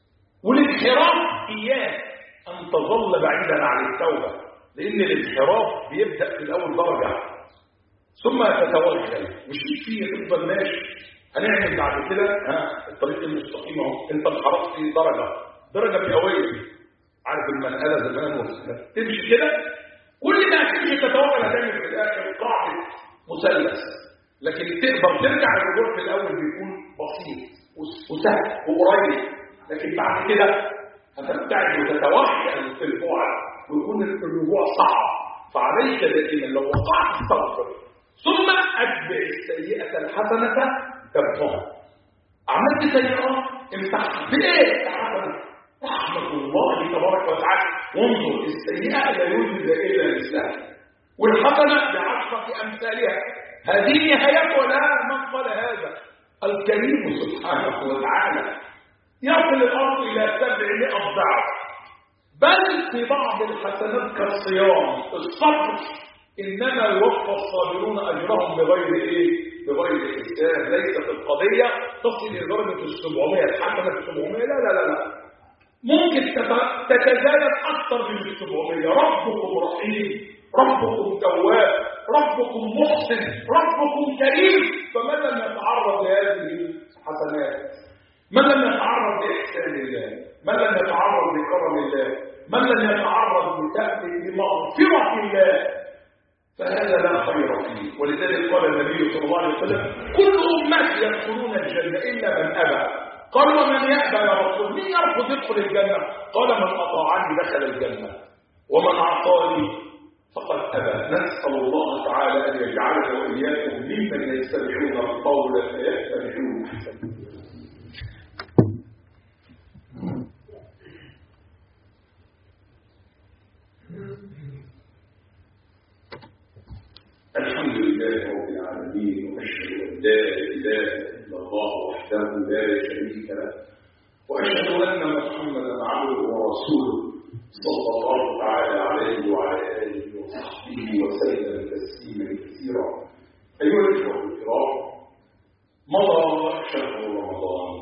والانحراف إياه أن تظل بعيدا عن التوبة، لأن الانحراف بيبدأ في الأول درجة ثم تتوغل، مش فيه تفضل ماشي. هنعمل بعد كده ها الطريق المستقيم اهو، انت انحرفت في درجة درجة مئوية، عارف المنقلة زمان تمشي كده، كل ما تمشي تتوغل هتعمل في الآخر قاعدة مثلث، لكن تقدر ترجع الرجوع في الأول بيكون بسيط وسهل وقريب، لكن بعد كده هتبتعد وتتوغل في البعد ويكون الرجوع صعب. فعليك دائما لو وقعت استغفر، ثم أتبع السيئة الحسنة تمحها. عملت سيئة امسحها بإيه؟ حسنة رحمة الله تبارك وتعالى. وانظر السيئة لا يوجد إلا مثلها، والحسنة بعشرة أمثالها. هذه نهاية ولا من قال هذا؟ الكريم سبحانه وتعالى يصل الأرض إلى سبعمائة ضعف، بل في بعض الحسنات كالصيام الصبر إنما يوفى الصابرون أجرهم بغير إيه؟ بغير حساب. ليست القضية تصل إلى درجة السبعمائة، الحسنة السبعمائة، لا لا لا لا، ممكن تتزايد أكثر من السبعمائة. ربكم رحيم، ربكم تواب، ربكم محسن، ربكم كريم. فمن لم يتعرض لهذه الحسنات، من لم يتعرض لإحسان الله، من لم يتعرض لكرم الله، من لم يتعرض لمغفرة الله، فهذا لا خير فيه. ولذلك قال النبي صلى الله عليه وسلم كل أمتي يدخلون الجنة إلا من أبى. قال ومن يأبى يا رسول؟ من يرفض يدخل الجنة؟ قال من أطاعني دخل الجنة ومن عصاني فقد أبى. نسأل الله تعالى أن يجعلنا وإياكم ممن يستمعون القول فيتبعون أحسنه. الحمد لله رب العالمين، وأشهد أن لا إله إلا الله وحده لا شريك له، وأشهد أن محمدا عبده ورسوله صلى الله تعالى عليه وعلى آله وصحبه وسلم تسليما كثيرا. أيها الإخوة الكرام، مضى شهر رمضان،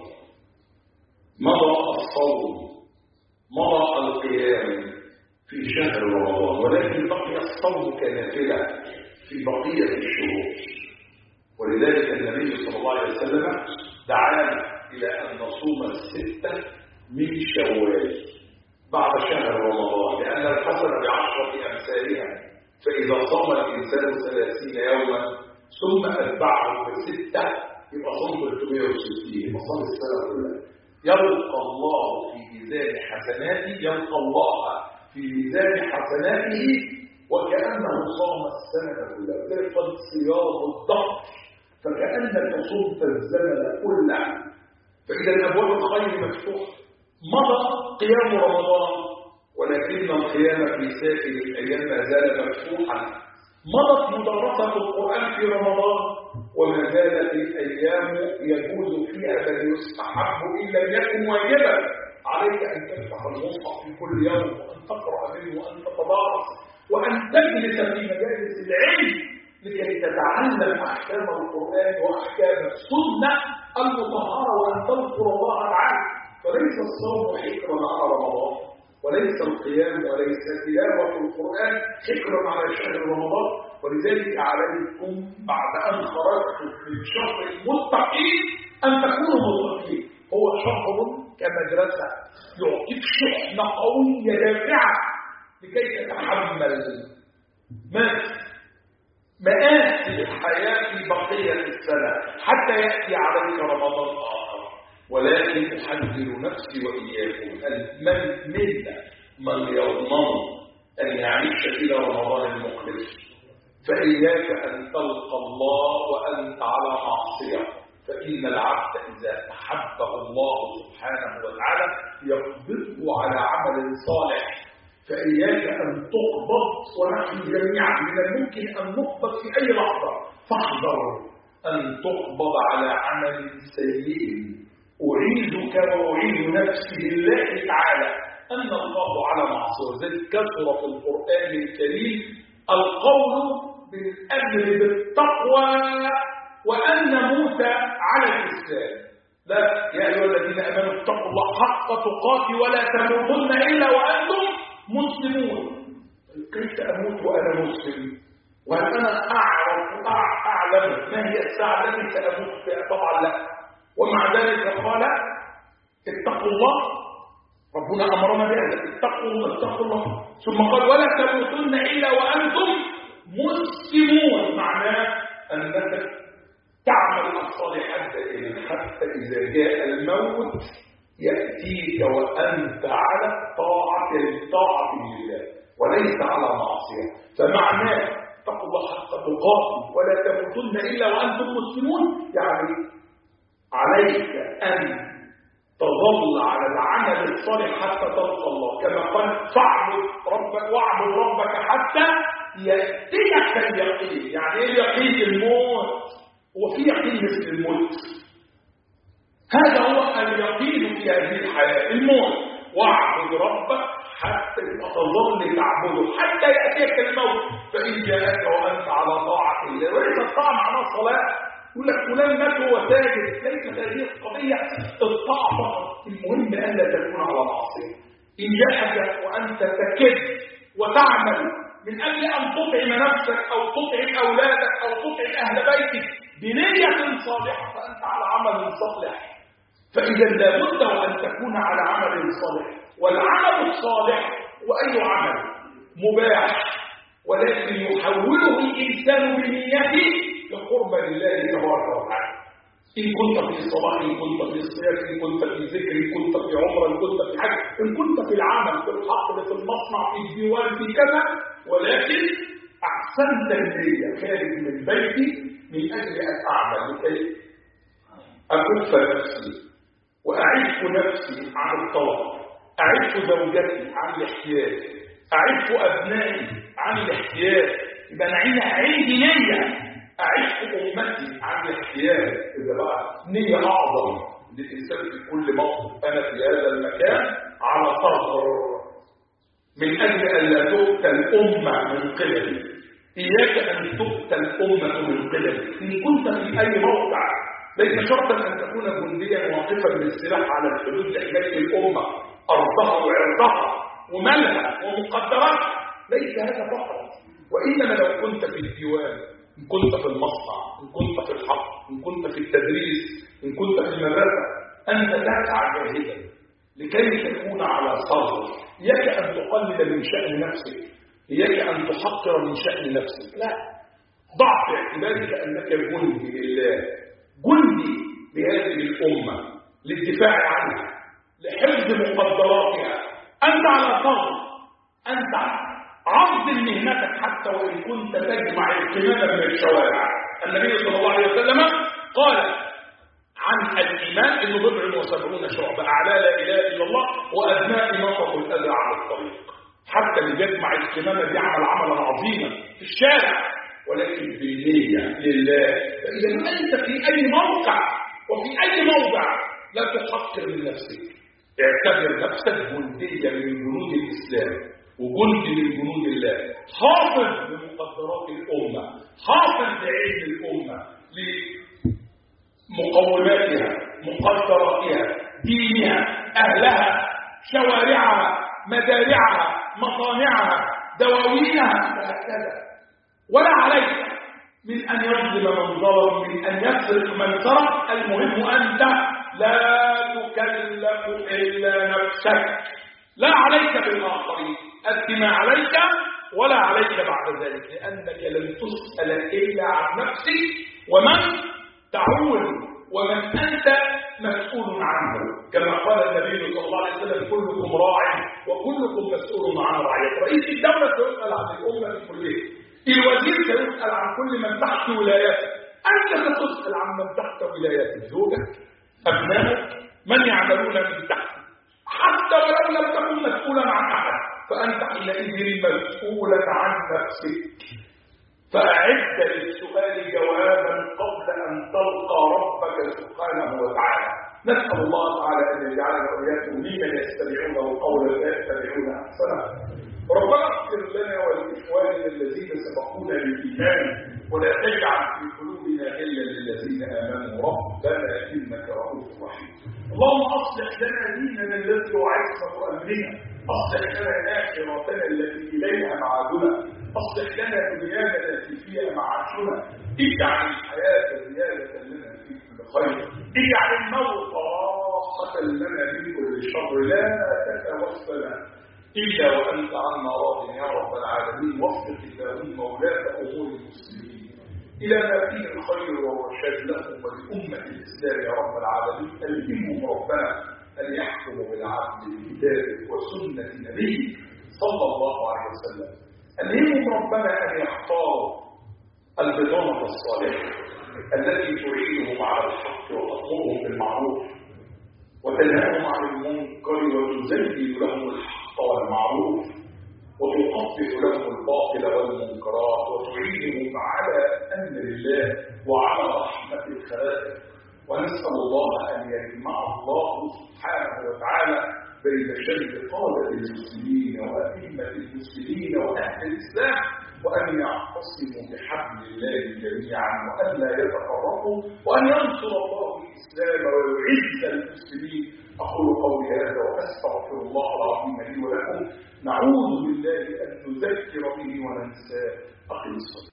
مضى الصوم، مضى القيام في شهر رمضان، ولكن بقي الصوم كنافلة في بقية الشهور. ولذلك النبي صلى الله عليه وسلم دعانا إلى أن نصوم الستة من شوال بعد شهر رمضان، لأن الحسنة بعشرة أمثالها. فإذا صام الإنسان ثلاثين يوما ثم أتبعه بستة يبقى صوم ثلاثمائة وستين، يبقى صام السنة كلها. يلقى الله في ميزان حسناته، يلقى الله في ميزان حسناته وكأنه صام السنة كلها. ذلك قد صيام الضغط، فكأنك صمت الزمن كله. فإذا الأبواب الخير مفتوحة. مضى قيام رمضان، ولكن القيام في سائر الأيام ما زال مفتوحا. مضت مدرسة القرآن في رمضان، وما زالت الأيام يجوز فيها بل يستحب إن لم يكن واجبا. عليك أن تفتح المصحف في كل يوم وأن تقرأ منه وأن تتدارس وأن تجلس في مجالس العلم لكي تتعلم أحكام القرآن وأحكام السنة المطهرة وأن تذكر الله تعالى. فليس الصوم حكرا على رمضان، وليس القيام وليس تلاوة القرآن حكرا على شهر رمضان. ولذلك عليكم بعد أن خرجتم من شهر المتقين أن تكونوا متقين. هو شهر كمدرسة يعطيك شحنة قوية دافعة لكي تتحمل مآسي الحياة في بقية السنة حتى يأتي عليك رمضان آخر. ولكن أحذر نفسي وإياكم أن من منا من يضمن أن يعيش إلى رمضان المقبل، فإياك أن تلقى الله وأنت على معصية. فإن العبد إذا أحبه الله سبحانه وتعالى يقبضه على عمل صالح. فإياك أن تقبض، ونحن جميعا من الممكن أن نقبض في أي لحظة، فاحذر أن تقبض على عمل سيء. أعيذك وأعيذ نفسي بالله تعالى أن الله على معصية. ذلك كثر في القرآن الكريم القول بالأمر بالتقوى وأن نموت على الإسلام. لا، يا أيها الذين آمنوا اتقوا الله حق تقاته ولا تموتن إلا وأنتم مسلمون. كيف أموت وأنا مسلم؟ وهل أنا أعرف أعلم ما هي الساعة التي سأموت فيها؟ طبعا لا. ومع ذلك قال اتقوا الله، ربنا أمرنا بهذا، اتقوا الله اتقوا الله، ثم قال ولا تموتن إلا وأنتم مسلمون. معناه أنك تعمل الصالحات دائما حتى إذا جاء الموت يأتيك وأنت على طاعة طاعة لله وليس على معصية. فمعناه اتقوا الله حق تقاته ولا تموتن إلا وأنتم مسلمون، يعني عليك أن تظل على العمل الصالح حتى تلقى الله، كما قال فاعبد ربك واعبد ربك حتى يأتيك اليقين. يعني ايه اليقين؟ الموت. وفي يقين مثل الموت؟ هذا هو اليقين في هذه الحياة، الموت. واعبد ربك حتى تظل تعبده حتى يأتيك الموت، فإن جاءك وأنت على طاعة الله. وليس الطاعة معناها الصلاة، يقول لك فلان مات وهو ساجد، ليست هذه القضية الطاعة فقط، المهم ألا تكون على معصية. إن جاءك وأنت تكد وتعمل من أجل أن تطعم نفسك أو تطعم أولادك أو تطعم أهل بيتك بنية صالحة فأنت على عمل صالح. فإذا لابد وأن تكون على عمل صالح، والعمل الصالح وأي عمل مباح، ولكن يحوله الإنسان بنيته لقرب لله تبارك وتعالى. إن كنت في صلاة، إن كنت في صيام، إن كنت في ذكر، إن كنت في عمرة، إن كنت في حج، إن كنت في العمل، في الحقل، في المصنع، في الديوان، في كذا، ولكن أحسنت النية خارج من بيتي من أجل أن أعمل لكي أكف نفسي وأعف نفسي عن الطلب، أعف زوجتي عن الاحتياج، أعف أبنائي عن الاحتياج. يبقى أنا عندي نية أعف أمتي عن الاحتياج. إذا بقى نية أعظم للإنسان في كل موقف، أنا في هذا المكان على صبر من أجل أن لا تؤتى الأمة من قبلي. إياك أن تؤتى الأمة من قبلي. إن كنت في أي موقع ليس شرطا أن تكون جنديا واقفا بالسلاح على الحدود لحماية الأمة، أرضها وعرضها ومالها ومقدراتها، ليس هذا فقط. وإنما لو كنت في الديوان، إن كنت في المصنع، إن كنت في الحق، إن كنت في التدريس، إن كنت في المدرسة، أنت تسعى جاهدا لكي تكون على صبر. إياك أن تقلل من شأن نفسك، إياك أن تحقر من شأن نفسك، لا. ضع في اعتبارك أنك جندي لله، جندي لهذه الأمة، للدفاع عنها، لحفظ مقدراتها. أنت على صبر، أنت عرض مهنتك حتى وإن كنت تجمع القمامة من الشوارع. النبي صلى الله عليه وسلم قال عن الإيمان إنه بضع وسبعون شعبة، أعلى لا إله إلا الله وأدنى إماطة الأذى عن الطريق. حتى اللي يجمع القمامة بيعمل عملا عظيما في الشارع ولكن بالنية لله. فإذا أنت في أي موقع وفي أي موضع لا تحقر من نفسك، اعتبر نفسك جندية من جنود الإسلام وجندي من جنود الله، حافظ لمقدرات الأمة، حافظ لعلم الأمة، لمقوماتها، مقدراتها، دينها، أهلها، شوارعها، مزارعها، مصانعها، دواوينها، وهكذا. ولا عليك من أن يظلم من ظلم، من أن يسرق من سرق. المهم أنت لا تكلف إلا نفسك، لا عليك بالآخرين، أنت ما عليك ولا عليك بعد ذلك، لأنك لن تسأل إلا عن نفسك ومن تعول ومن أنت مسؤول عنه. كما قال النبي صلى الله عليه وسلم كلكم راع وكلكم مسؤول عن رعيته. رئيس الدولة سيسأل عن الأمة كلها، الوزير سيسأل عن كل من تحت ولايته، أنت ستسأل عن من تحت ولايته، زوجك، أبنائك، من يعملون من تحت، حتى ولو لم تكن مسؤولا عن أحد فأنت حينئذ مسؤولا عن نفسك. فأعد للسؤال جوابا قبل أن تلقى ربك سبحانه وتعالى. نسأل الله تعالى أن يجعلنا وإياكم ممن يستمعون القول فيتبعون أحسنه. ربنا اغفر لنا ولإخواننا الذين سبقونا بالإيمان ولا تجعل في قلوبنا غلا للذين آمنوا ربنا إنك رؤوف الرحيم. اللهم أصلح لنا ديننا الذي هو عصمة أمرنا، أصلح لنا آخرتنا التي إليها معادنا، أصلح لنا دنيانا التي فيها معاشنا، اجعل الحياة زيادة لنا في كل خير، اجعل الموت راحة لنا من كل شر، لا تتوفنا إلا وأنت عنا راض يا رب العالمين. وفق اللهم مولاة أمور المسلمين إلى ما فيه الخير والرشاد لهم ولأمة الإسلام يا رب العالمين. ألهمهم ربنا أن يحكموا بالعدل بكتابك وسنة نبيك صلى الله عليه وسلم. ألهمهم ربنا أن يختاروا البطانة الصالحة التي تعينهم على الحق وتأمرهم بالمعروف وتنهاهم عن المنكر وتزين لهم الحق والمعروف وتقطع لهم الباطل والمنكرات وتعينهم على أمر الله وعلى رحمة الخلائق. ونسأل الله أن يجمع الله سبحانه وتعالى بين شر قادة المسلمين وأئمة المسلمين وأهل الإسلام، وأن يعتصموا بحبل الله جميعا وأن لا يتفرقوا، وأن ينصر الله الإسلام ويعز المسلمين. أقول قولي هذا وأستغفر الله العظيم لي ولكم. نعوذ بالله أن نذكر به وننساه. أقم الصلاة.